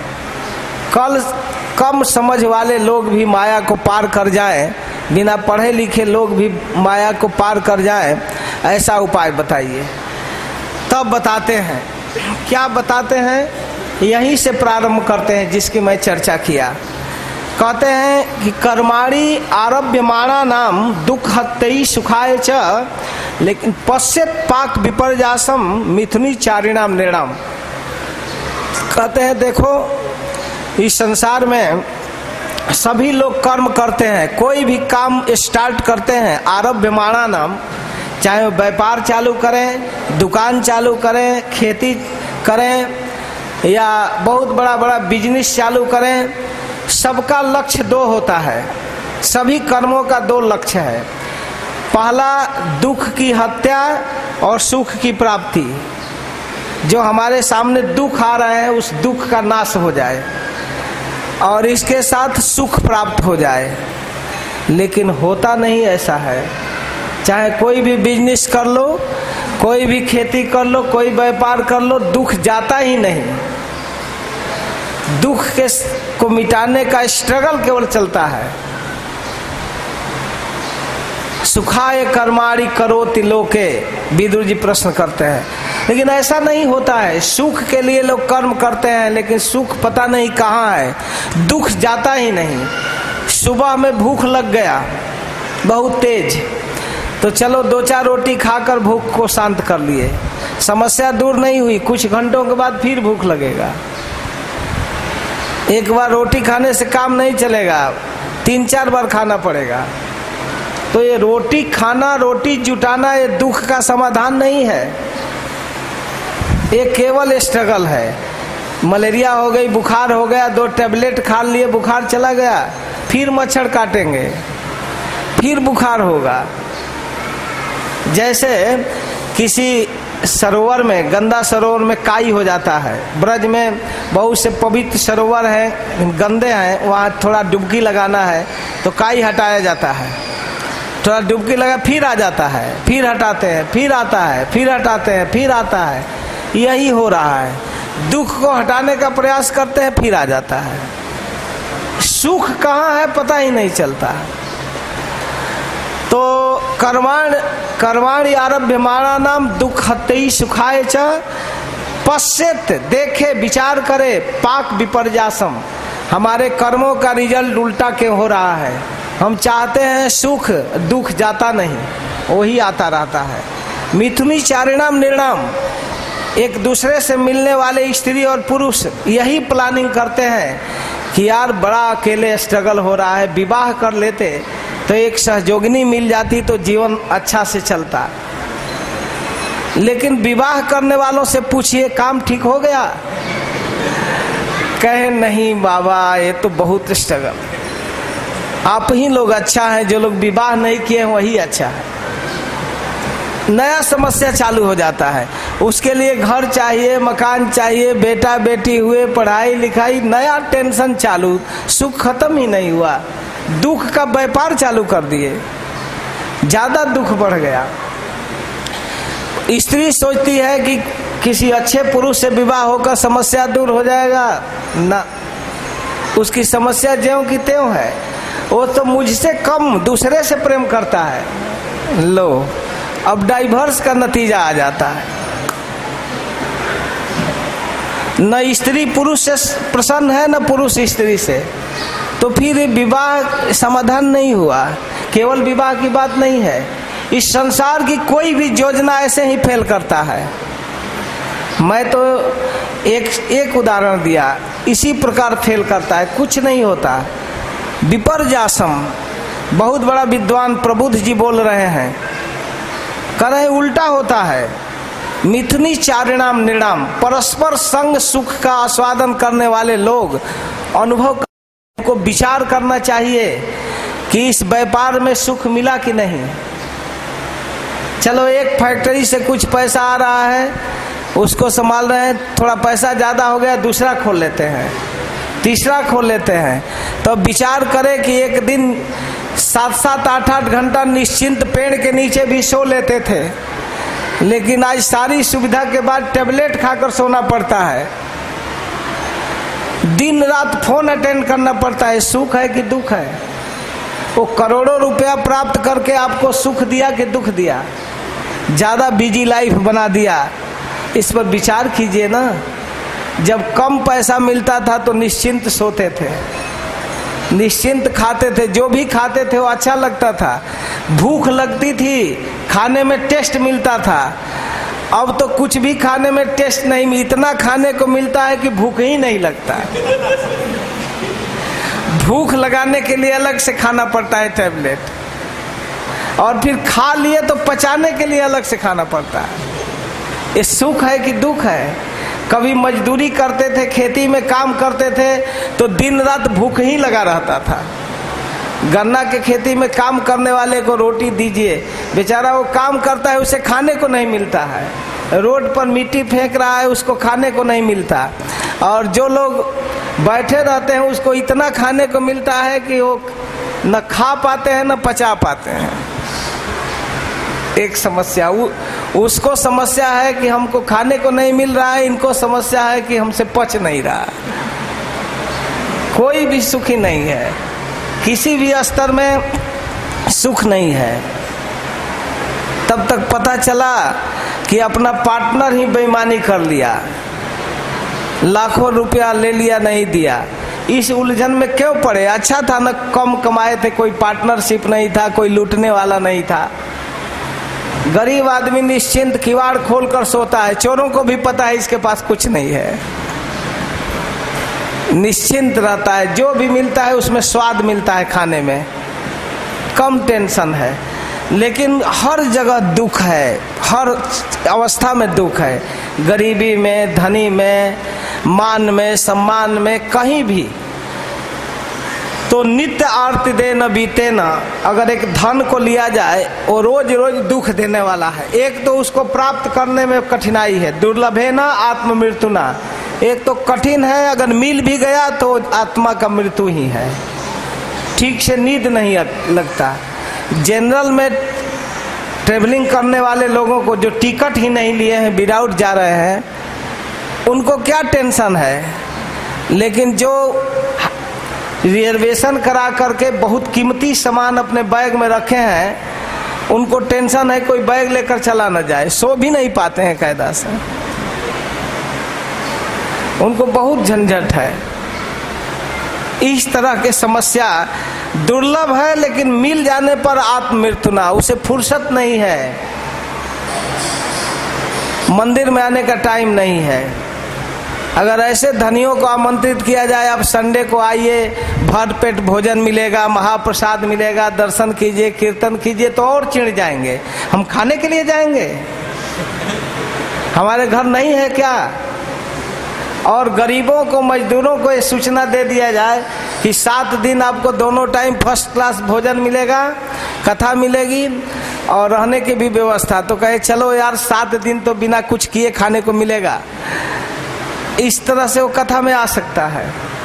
कम समझ वाले लोग भी माया को पार कर जाएं, बिना पढ़े लिखे लोग भी माया को पार कर जाएं, ऐसा उपाय बताइए। तब बताते हैं, क्या बताते हैं, यहीं से प्रारंभ करते हैं जिसकी मैं चर्चा किया। कहते हैं कि कर्माणि आरभ्यमाणा नाम दुख हत्तई सुखाय च लेकिन पश्यत पाक विपर्यासम मिथुनी चारिणाम निर्णाम। कहते हैं देखो, इस संसार में सभी लोग कर्म करते हैं, कोई भी काम स्टार्ट करते हैं आरभ्यमाणा नाम, चाहे वो व्यापार चालू करें, दुकान चालू करें, खेती करें या बहुत बड़ा बड़ा बिजनेस चालू करें, सबका लक्ष्य 2 होता है। सभी कर्मों का 2 लक्ष्य है। पहला दुख की हत्या और सुख की प्राप्ति। जो हमारे सामने दुख आ रहे हैं उस दुख का नाश हो जाए और इसके साथ सुख प्राप्त हो जाए। लेकिन होता नहीं ऐसा है। चाहे कोई भी बिजनेस कर लो, कोई भी खेती कर लो, कोई व्यापार कर लो, दुख जाता ही नहीं। दुख के को मिटाने का स्ट्रगल केवल चलता है। सुखाय कर्माणि करोति लोके, विदुर जी प्रश्न करते हैं। लेकिन ऐसा नहीं होता है। सुख के लिए लोग कर्म करते हैं, लेकिन सुख पता नहीं कहाँ है, दुख जाता ही नहीं। सुबह में भूख लग गया बहुत तेज, तो चलो 2-4 रोटी खाकर भूख को शांत कर लिए, समस्या दूर नहीं हुई। कुछ घंटों के बाद फिर भूख लगेगा। एक बार रोटी खाने से काम नहीं चलेगा, 3-4 बार खाना पड़ेगा। तो ये रोटी खाना, रोटी जुटाना, ये दुख का समाधान नहीं है। ये केवल स्ट्रगल है। मलेरिया हो गई, बुखार हो गया, 2 टैबलेट खा लिए, बुखार चला गया, फिर मच्छर काटेंगे, फिर बुखार होगा। जैसे किसी सरोवर में, गंदा सरोवर में काई हो जाता है। ब्रज में बहुत से पवित्र सरोवर हैं, गंदे हैं, वहाँ थोड़ा डुबकी लगाना है तो काई हटाया जाता है। थोड़ा डुबकी लगा, फिर आ जाता है, फिर हटाते हैं, फिर आता है, फिर हटाते हैं, फिर आता है। यही हो रहा है। दुख को हटाने का प्रयास करते हैं, फिर आ जाता है। सुख कहाँ है पता ही नहीं चलता। तो कर्माणि आरभ्यमाणा नाम दुख हत्तई सुखाय च पश्यत, देखे विचार करे, पाक विपर्यासम, हमारे कर्मों का रिजल्ट उल्टा क्यों हो रहा है। हम चाहते हैं सुख, दुख जाता नहीं, वही आता रहता है। मिथुनी चारिणाम निर्णाम, एक दूसरे से मिलने वाले स्त्री और पुरुष यही प्लानिंग करते हैं कि यार बड़ा अकेले स्ट्रगल हो रहा है, विवाह कर लेते तो एक सहयोगिनी मिल जाती तो जीवन अच्छा से चलता। लेकिन विवाह करने वालों से पूछिए काम ठीक हो गया, कहे नहीं बाबा ये तो बहुत स्ट्रगल। आप ही लोग अच्छा है, जो लोग विवाह नहीं किए हैं वही अच्छा है। नया समस्या चालू हो जाता है। उसके लिए घर चाहिए, मकान चाहिए, बेटा बेटी हुए, पढ़ाई लिखाई, नया टेंशन चालू, सुख खत्म ही नहीं हुआ। दुख का व्यापार चालू कर दिए, ज्यादा दुख बढ़ गया। स्त्री सोचती है कि किसी अच्छे पुरुष से विवाह होकर समस्या दूर हो जाएगा, ना, उसकी समस्या ज्यों की त्यों है। वो तो मुझसे कम दूसरे से प्रेम करता है, लो अब डाइवर्स का नतीजा आ जाता है। न स्त्री पुरुष से प्रसन्न है न पुरुष स्त्री से, तो फिर विवाह समाधान नहीं हुआ। केवल विवाह की बात नहीं है, इस संसार की कोई भी योजना ऐसे ही फेल करता है। मैं तो एक उदाहरण दिया, इसी प्रकार फेल करता है, कुछ नहीं होता। विपर्यासम, बहुत बड़ा विद्वान प्रबुद्ध जी बोल रहे हैं, कह रहे उल्टा होता है। मिथुनी चारिणाम निर्णाम, परस्पर संग सुख का आस्वादन करने वाले लोग अनुभव को विचार करना चाहिए कि इस व्यापार में सुख मिला कि नहीं। चलो एक फैक्ट्री से कुछ पैसा आ रहा है, उसको संभाल रहे हैं, थोड़ा पैसा ज्यादा हो गया, दूसरा खोल लेते हैं, तीसरा खोल लेते हैं। तो विचार करें कि एक दिन 7-7, 8-8 घंटा निश्चिंत पेड़ के नीचे भी सो लेते थे, लेकिन आज सारी सुविधा के बाद टेबलेट खाकर सोना पड़ता है, दिन रात फोन अटेंड करना पड़ता है। सुख है कि दुख है? वो करोड़ों रुपया प्राप्त करके आपको सुख दिया कि दुख दिया? ज्यादा बिजी लाइफ बना दिया। इस पर विचार कीजिए ना। जब कम पैसा मिलता था तो निश्चिंत सोते थे, निश्चिंत खाते थे, जो भी खाते थे वो अच्छा लगता था, भूख लगती थी, खाने में टेस्ट मिलता था। अब तो कुछ भी खाने में टेस्ट नहीं, इतना खाने को मिलता है कि भूख ही नहीं लगता। भूख लगाने के लिए अलग से खाना पड़ता है टैबलेट, और फिर खा लिए तो पचाने के लिए अलग से खाना पड़ता है। ये सुख है कि दुख है? कभी मजदूरी करते थे, खेती में काम करते थे तो दिन रात भूख ही लगा रहता था। गन्ना के खेती में काम करने वाले को रोटी दीजिए, बेचारा वो काम करता है, उसे खाने को नहीं मिलता है। रोड पर मिट्टी फेंक रहा है, उसको खाने को नहीं मिलता। और जो लोग बैठे रहते हैं उसको इतना खाने को मिलता है कि वो न खा पाते हैं न पचा पाते हैं। एक समस्या उसको समस्या है कि हमको खाने को नहीं मिल रहा है, इनको समस्या है कि हमसे पच नहीं रहा। कोई भी सुखी नहीं है, किसी भी स्तर में सुख नहीं है। तब तक पता चला कि अपना पार्टनर ही बेईमानी कर लिया, लाखों रुपया ले लिया, नहीं दिया। इस उलझन में क्यों पड़े? अच्छा था ना, कम कमाए थे, कोई पार्टनरशिप नहीं था, कोई लूटने वाला नहीं था। गरीब आदमी निश्चिंत किवाड़ खोलकर सोता है, चोरों को भी पता है इसके पास कुछ नहीं है, निश्चिंत रहता है। जो भी मिलता है उसमें स्वाद मिलता है खाने में, कम टेंशन है। लेकिन हर जगह दुख है, हर अवस्था में दुख है, गरीबी में, धनी में, मान में, सम्मान में, कहीं भी। तो नित्य आरती दे न बीते न, अगर एक धन को लिया जाए वो रोज रोज दुख देने वाला है। एक तो उसको प्राप्त करने में कठिनाई है, दुर्लभे न आत्म मृत्यु न। एक तो कठिन है, अगर मिल भी गया तो आत्मा का मृत्यु ही है, ठीक से नींद नहीं लगता। जनरल में ट्रेवलिंग करने वाले लोगों को जो टिकट ही नहीं लिए हैं, विदाउट जा रहे हैं, उनको क्या टेंशन है। लेकिन जो रिजर्वेशन करा करके बहुत कीमती सामान अपने बैग में रखे हैं, उनको टेंशन है कोई बैग लेकर चला न जाए, सो भी नहीं पाते हैं कायदा से, उनको बहुत झंझट है। इस तरह के समस्या दुर्लभ है, लेकिन मिल जाने पर आत्ममृत्यु ना, उसे फुर्सत नहीं है, मंदिर में आने का टाइम नहीं है। अगर ऐसे धनियों को आमंत्रित किया जाए, आप संडे को आइए, भर पेट भोजन मिलेगा, महाप्रसाद मिलेगा, दर्शन कीजिए, कीर्तन कीजिए, तो और चिढ़ जाएंगे। हम खाने के लिए जाएंगे, हमारे घर नहीं है क्या? और गरीबों को, मजदूरों को ये सूचना दे दिया जाए कि 7 दिन आपको दोनों टाइम फर्स्ट क्लास भोजन मिलेगा, कथा मिलेगी और रहने की भी व्यवस्था। तो कहे चलो यार 7 दिन तो बिना कुछ किए खाने को मिलेगा। इस तरह से वो कथा में आ सकता है।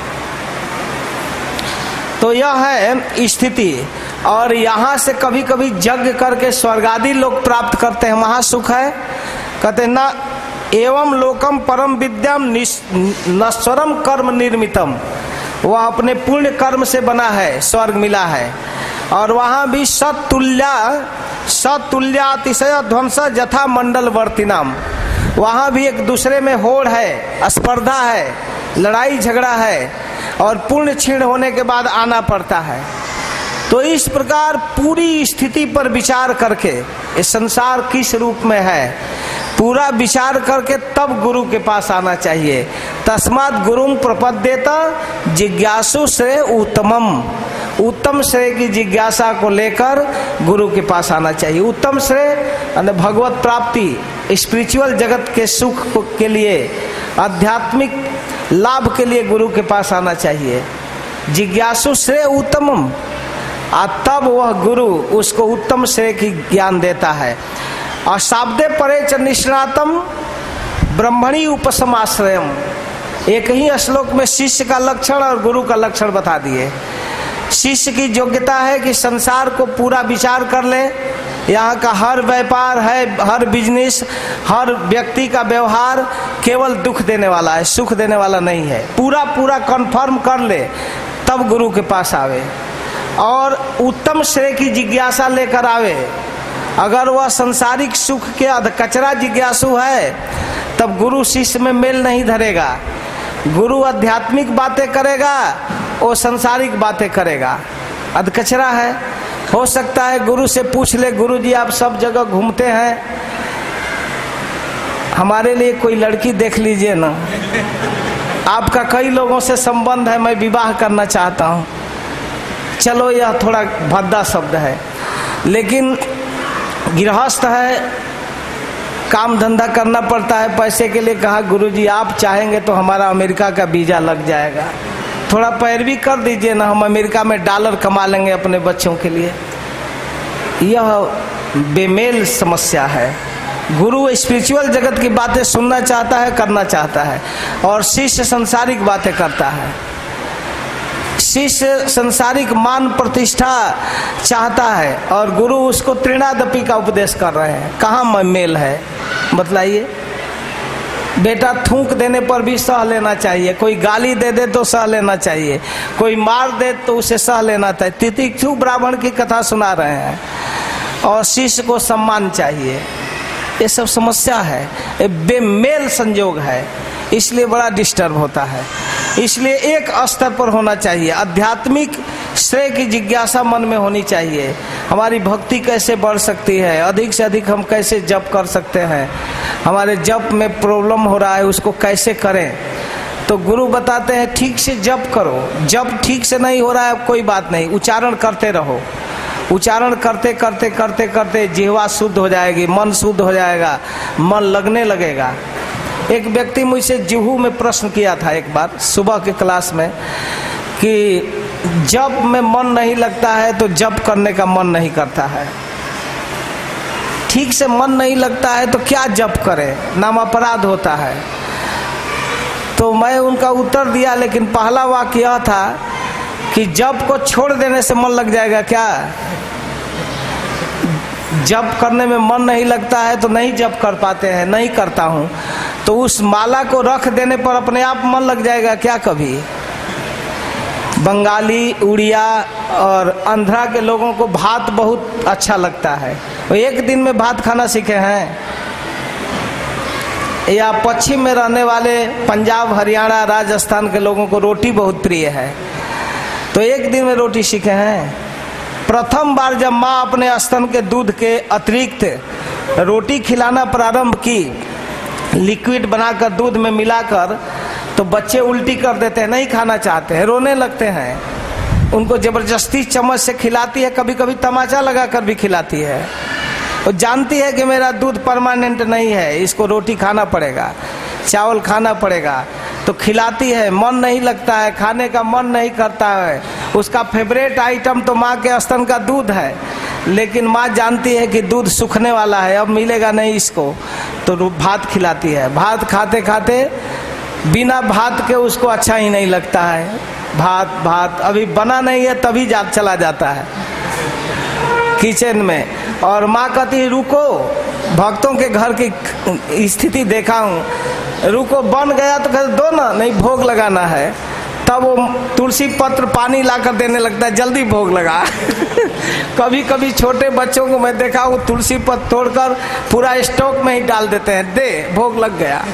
तो यह है स्थिति। और यहाँ से कभी कभी यज्ञ करके स्वर्ग आदि लोग प्राप्त करते हैं, महासुख है। कहते ना एवं लोकम परम विद्याम नश्वरम कर्म निर्मितम, वह अपने पुण्य कर्म से बना है, स्वर्ग मिला है। और वहां भी सत्तुल्या सतुल्यातिशय ध्वंस जथा मंडल वर्तिनाम। वहाँ भी एक दूसरे में होड़ है, स्पर्धा है, लड़ाई झगड़ा है और पुण्य क्षीण होने के बाद आना पड़ता है। तो इस प्रकार पूरी स्थिति पर विचार करके इस संसार किस रूप में है पूरा विचार करके तब गुरु के पास आना चाहिए। तस्मात् गुरुं प्रपद्येत जिज्ञासु श्रेय उत्तमम। उत्तम श्रेय की जिज्ञासा को लेकर गुरु के पास आना चाहिए। उत्तम श्रेय भगवत प्राप्ति, स्पिरिचुअल जगत के सुख के लिए, आध्यात्मिक लाभ के लिए गुरु के पास आना चाहिए। जिज्ञासु श्रेय उत्तमम, तब वह गुरु उसको उत्तम श्रेय की ज्ञान देता है। और शाब्दे परे च निष्णातम ब्रह्मणी उपसमाश्रयम। एक ही श्लोक में शिष्य का लक्षण और गुरु का लक्षण बता दिए। शिष्य की योग्यता है कि संसार को पूरा विचार कर ले, यहाँ का हर व्यापार है, हर बिजनेस, हर व्यक्ति का व्यवहार केवल दुख देने वाला है, सुख देने वाला नहीं है। पूरा पूरा कन्फर्म कर ले तब गुरु के पास आवे और उत्तम श्रेय की जिज्ञासा लेकर आवे। अगर वह संसारिक सुख के कचरा जिज्ञासु है तब गुरु शिष्य में मेल नहीं धरेगा। गुरु आध्यात्मिक बातें करेगा, वो संसारिक बातें करेगा, अधकचरा है। हो सकता है गुरु से पूछ ले, गुरु जी आप सब जगह घूमते हैं, हमारे लिए कोई लड़की देख लीजिए ना, आपका कई लोगों से संबंध है, मैं विवाह करना चाहता हूँ। चलो यह थोड़ा भद्दा शब्द है, लेकिन गृहस्थ है, काम धंधा करना पड़ता है, पैसे के लिए कहा गुरुजी आप चाहेंगे तो हमारा अमेरिका का वीजा लग जाएगा, थोड़ा पैरवी कर दीजिए ना, हम अमेरिका में डॉलर कमा लेंगे अपने बच्चों के लिए। यह बेमेल समस्या है। गुरु स्पिरिचुअल जगत की बातें सुनना चाहता है, करना चाहता है, और शिष्य सांसारिक बातें करता है। शिष्य सांसारिक मान प्रतिष्ठा चाहता है और गुरु उसको त्रिणादपि का उपदेश कर रहे हैं। कहाँ मेल है बतलाइए। बेटा थूक देने पर भी सह लेना चाहिए, कोई गाली दे दे तो सह लेना चाहिए, कोई मार दे तो उसे सह लेना चाहिए। तितिक्षु ब्राह्मण की कथा सुना रहे हैं और शिष्य को सम्मान चाहिए। ये सब समस्या है, बेमेल संयोग है, इसलिए बड़ा डिस्टर्ब होता है। इसलिए एक स्तर पर होना चाहिए। आध्यात्मिक श्रेय की जिज्ञासा मन में होनी चाहिए। हमारी भक्ति कैसे बढ़ सकती है, अधिक से अधिक हम कैसे जप कर सकते हैं, हमारे जप में प्रॉब्लम हो रहा है उसको कैसे करें। तो गुरु बताते हैं ठीक से जप करो। जप ठीक से नहीं हो रहा है कोई बात नहीं, उच्चारण करते रहो। उच्चारण करते करते करते करते जिह्वा शुद्ध हो जाएगी, मन शुद्ध हो जाएगा, मन लगने लगेगा। एक व्यक्ति मुझसे जुहू में प्रश्न किया था एक बार सुबह के क्लास में कि जब में मन नहीं लगता है तो जप करने का मन नहीं करता है। ठीक से मन नहीं लगता है तो क्या जप करें, नाम अपराध होता है। तो मैं उनका उत्तर दिया, लेकिन पहला वाक्य यह था कि जप को छोड़ देने से मन लग जाएगा क्या? जप करने में मन नहीं लगता है तो नहीं जप कर पाते हैं, नहीं करता हूँ, तो उस माला को रख देने पर अपने आप मन लग जाएगा क्या कभी? बंगाली, उड़िया और आंध्रा के लोगों को भात बहुत अच्छा लगता है, वो एक दिन में भात खाना सीखे हैं। या पश्चिम में रहने वाले पंजाब, हरियाणा, राजस्थान के लोगों को रोटी बहुत प्रिय है, तो एक दिन में रोटी सीखे हैं। प्रथम बार जब माँ अपने स्तन के दूध के अतिरिक्त रोटी खिलाना प्रारंभ की, लिक्विड बनाकर दूध में मिलाकर, तो बच्चे उल्टी कर देते हैं, नहीं खाना चाहते हैं, रोने लगते हैं। उनको जबरदस्ती चम्मच से खिलाती है, कभी कभी तमाचा लगाकर भी खिलाती है। वो जानती है कि मेरा दूध परमानेंट नहीं है, इसको रोटी खाना पड़ेगा, चावल खाना पड़ेगा, तो खिलाती है। मन नहीं लगता है, खाने का मन नहीं करता है। उसका फेवरेट आइटम तो माँ के स्तन का दूध है, लेकिन माँ जानती है कि दूध सूखने वाला है, अब मिलेगा नहीं इसको, तो भात खिलाती है। भात खाते खाते बिना भात के उसको अच्छा ही नहीं लगता है। भात भात अभी बना नहीं है तभी चला जाता है किचन में, और माँ कहती है रुको, भक्तों के घर की स्थिति देखा हूँ, रुको बन गया तो कहते दो ना, नहीं भोग लगाना है, तब वो तुलसी पत्र पानी लाकर देने लगता है, जल्दी भोग लगा। कभी कभी छोटे बच्चों को मैं देखा वो तुलसी पत्र तोड़कर पूरा स्टॉक में ही डाल देते हैं, दे भोग लग गया।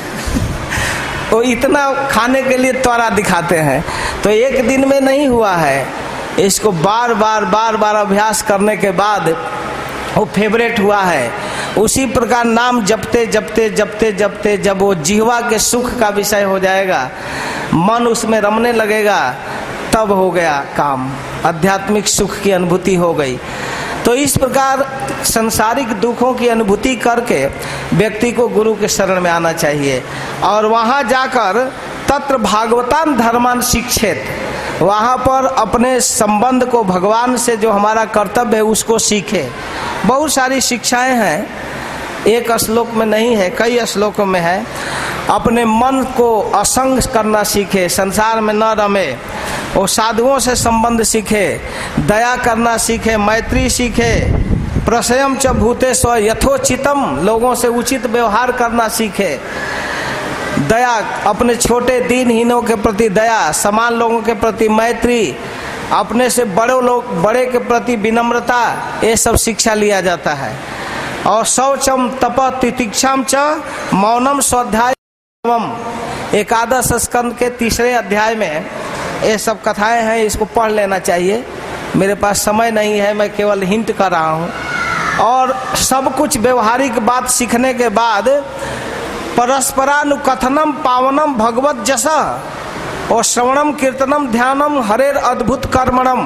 वो इतना खाने के लिए त्वरा दिखाते हैं। तो एक दिन में नहीं हुआ है, इसको बार बार अभ्यास करने के बाद वो फेवरेट हुआ है। उसी प्रकार नाम जपते जपते जब वो जिह्वा के सुख का विषय हो जाएगा, मन उसमें रमने लगेगा, तब हो गया काम, आध्यात्मिक सुख की अनुभूति हो गई। तो इस प्रकार सांसारिक दुखों की अनुभूति करके व्यक्ति को गुरु के शरण में आना चाहिए और वहां जाकर तत्र भागवतान धर्मान शिक्षेत, वहां पर अपने संबंध को भगवान से जो हमारा कर्तव्य है उसको सीखे। बहुत सारी शिक्षाएं हैं, एक श्लोक में नहीं है, कई श्लोकों में है। अपने मन को असंग करना सीखे, संसार में न रमे, वो साधुओं से संबंध सीखे, दया करना सीखे, मैत्री सीखे, प्रसयम च भूतेस्व यथोचितम, लोगों से उचित व्यवहार करना सीखे, दया, अपने छोटे दीनहीनों के प्रति दया, समान लोगों के प्रति मैत्री, अपने से बड़े के प्रति विनम्रता, ये सब शिक्षा लिया जाता है। और शौचम तप तितिक्षाम च मौनम स्वाध्याय, एकादश स्कंद के 3 अध्याय में ये सब कथाएं हैं, इसको पढ़ लेना चाहिए। मेरे पास समय नहीं है, मैं केवल हिंट कर रहा हूँ। और सब कुछ व्यवहारिक बात सीखने के बाद परस्परानुकथनम पावनम भगवत जस और श्रवणम कीर्तनम ध्यानम हरेर अद्भुत कर्मणम,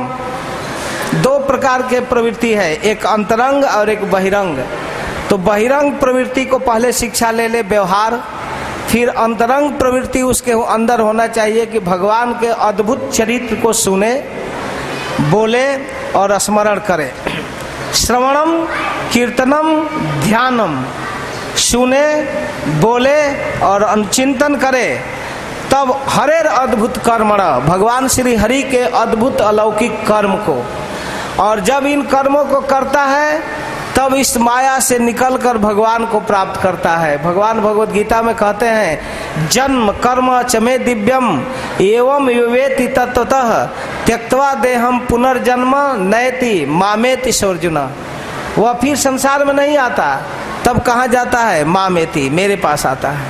2 प्रकार के प्रवृत्ति है, एक अंतरंग और एक बहिरंग। तो बहिरंग प्रवृत्ति को पहले शिक्षा ले व्यवहार, फिर अंतरंग प्रवृत्ति उसके अंदर होना चाहिए कि भगवान के अद्भुत चरित्र को सुने, बोले और स्मरण करे। श्रवणम कीर्तनम ध्यानम, सुने, बोले और चिंतन करे, तब हरेर अद्भुत कर्मण, भगवान श्री हरि के अद्भुत अलौकिक कर्म को, और जब इन कर्मों को करता है तब इस माया से निकलकर भगवान को प्राप्त करता है। भगवान भगवत गीता में कहते हैं, जन्म कर्म चमे दिव्यम एवं विवेति तत्वतः त्यक्त्वा देहम पुनर्जन्म नयति मामेति अर्जुन। वह फिर संसार में नहीं आता, तब कहाँ जाता है? मामेति, मेरे पास आता है।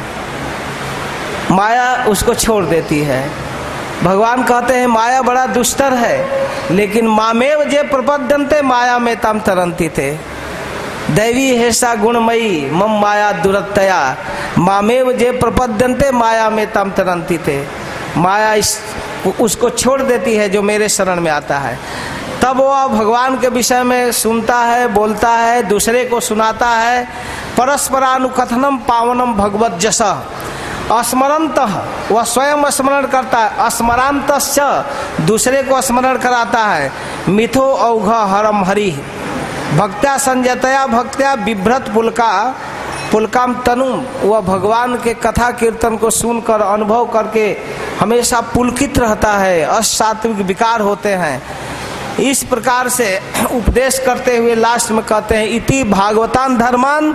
माया उसको छोड़ देती है। भगवान कहते हैं माया बड़ा दुष्टर है, लेकिन मामेव जे प्रपद्यन्ते माया में तम तरंती थे, दैवी हेसा गुणमयी मम माया दुरत्तया मामेव जे प्रपद्यन्ते माया में तम तरंती थे। माया उसको छोड़ देती है जो मेरे शरण में आता है। तब वह भगवान के विषय में सुनता है, बोलता है, दूसरे को सुनाता है। परस्परानुकथनम पावनम भगवत जस, स्मरंत, वह स्वयं स्मरण करता है, स्मरांतश्च, दूसरे को स्मरण कराता है। मिथो औघ हरम हरि भक्त्या संजतया भक्त्या बिभ्रत पुलकाम तनु, वह भगवान के कथा कीर्तन को सुनकर अनुभव करके हमेशा पुलकित रहता है, असात्विक विकार होते हैं। इस प्रकार से उपदेश करते हुए लास्ट में कहते हैं, इति भागवतान धर्मान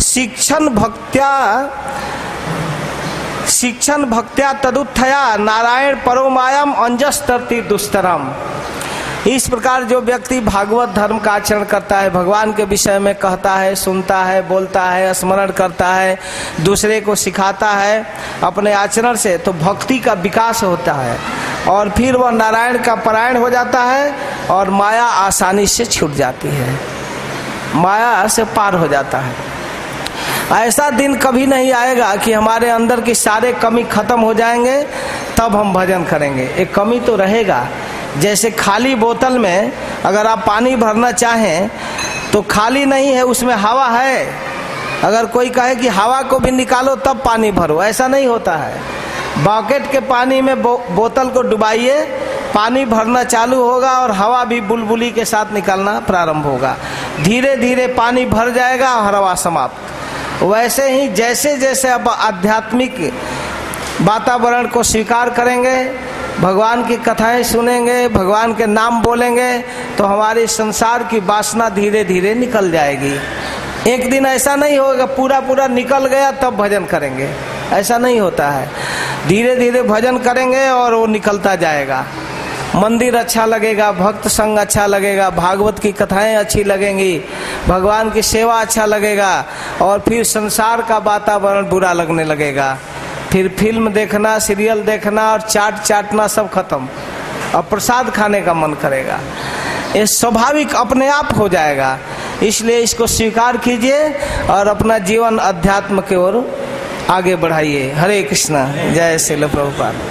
शिक्षण भक्त्या तदुत्थया नारायण परोमायाम अंजस तरती दुस्तरम। इस प्रकार जो व्यक्ति भागवत धर्म का आचरण करता है, भगवान के विषय में कहता है, सुनता है, बोलता है, स्मरण करता है, दूसरे को सिखाता है अपने आचरण से, तो भक्ति का विकास होता है और फिर वह नारायण का परायण हो जाता है और माया आसानी से छूट जाती है, माया से पार हो जाता है। ऐसा दिन कभी नहीं आएगा कि हमारे अंदर की सारे कमी खत्म हो जाएंगे तब हम भजन करेंगे। एक कमी तो रहेगा। जैसे खाली बोतल में अगर आप पानी भरना चाहें तो खाली नहीं है, उसमें हवा है। अगर कोई कहे कि हवा को भी निकालो तब पानी भरो, ऐसा नहीं होता है। बकेट के पानी में बोतल को डुबाइए, पानी भरना चालू होगा और हवा भी बुलबुली के साथ निकलना प्रारंभ होगा। धीरे धीरे पानी भर जाएगा और हवा समाप्त। वैसे ही जैसे जैसे अब आध्यात्मिक वातावरण को स्वीकार करेंगे, भगवान की कथाएं सुनेंगे, भगवान के नाम बोलेंगे, तो हमारी संसार की वासना धीरे धीरे निकल जाएगी। एक दिन ऐसा नहीं होगा पूरा पूरा निकल गया तब भजन करेंगे, ऐसा नहीं होता है। धीरे धीरे भजन करेंगे और वो निकलता जाएगा। मंदिर अच्छा लगेगा, भक्त संग अच्छा लगेगा, भागवत की कथाएं अच्छी लगेंगी, भगवान की सेवा अच्छा लगेगा, और फिर संसार का वातावरण बुरा लगने लगेगा। फिर फिल्म देखना, सीरियल देखना और चाटना सब खत्म, और प्रसाद खाने का मन करेगा। ये स्वाभाविक अपने आप हो जाएगा। इसलिए इसको स्वीकार कीजिए और अपना जीवन अध्यात्म की ओर आगे बढ़ाइए। हरे कृष्णा। जय श्रील प्रभुपाद।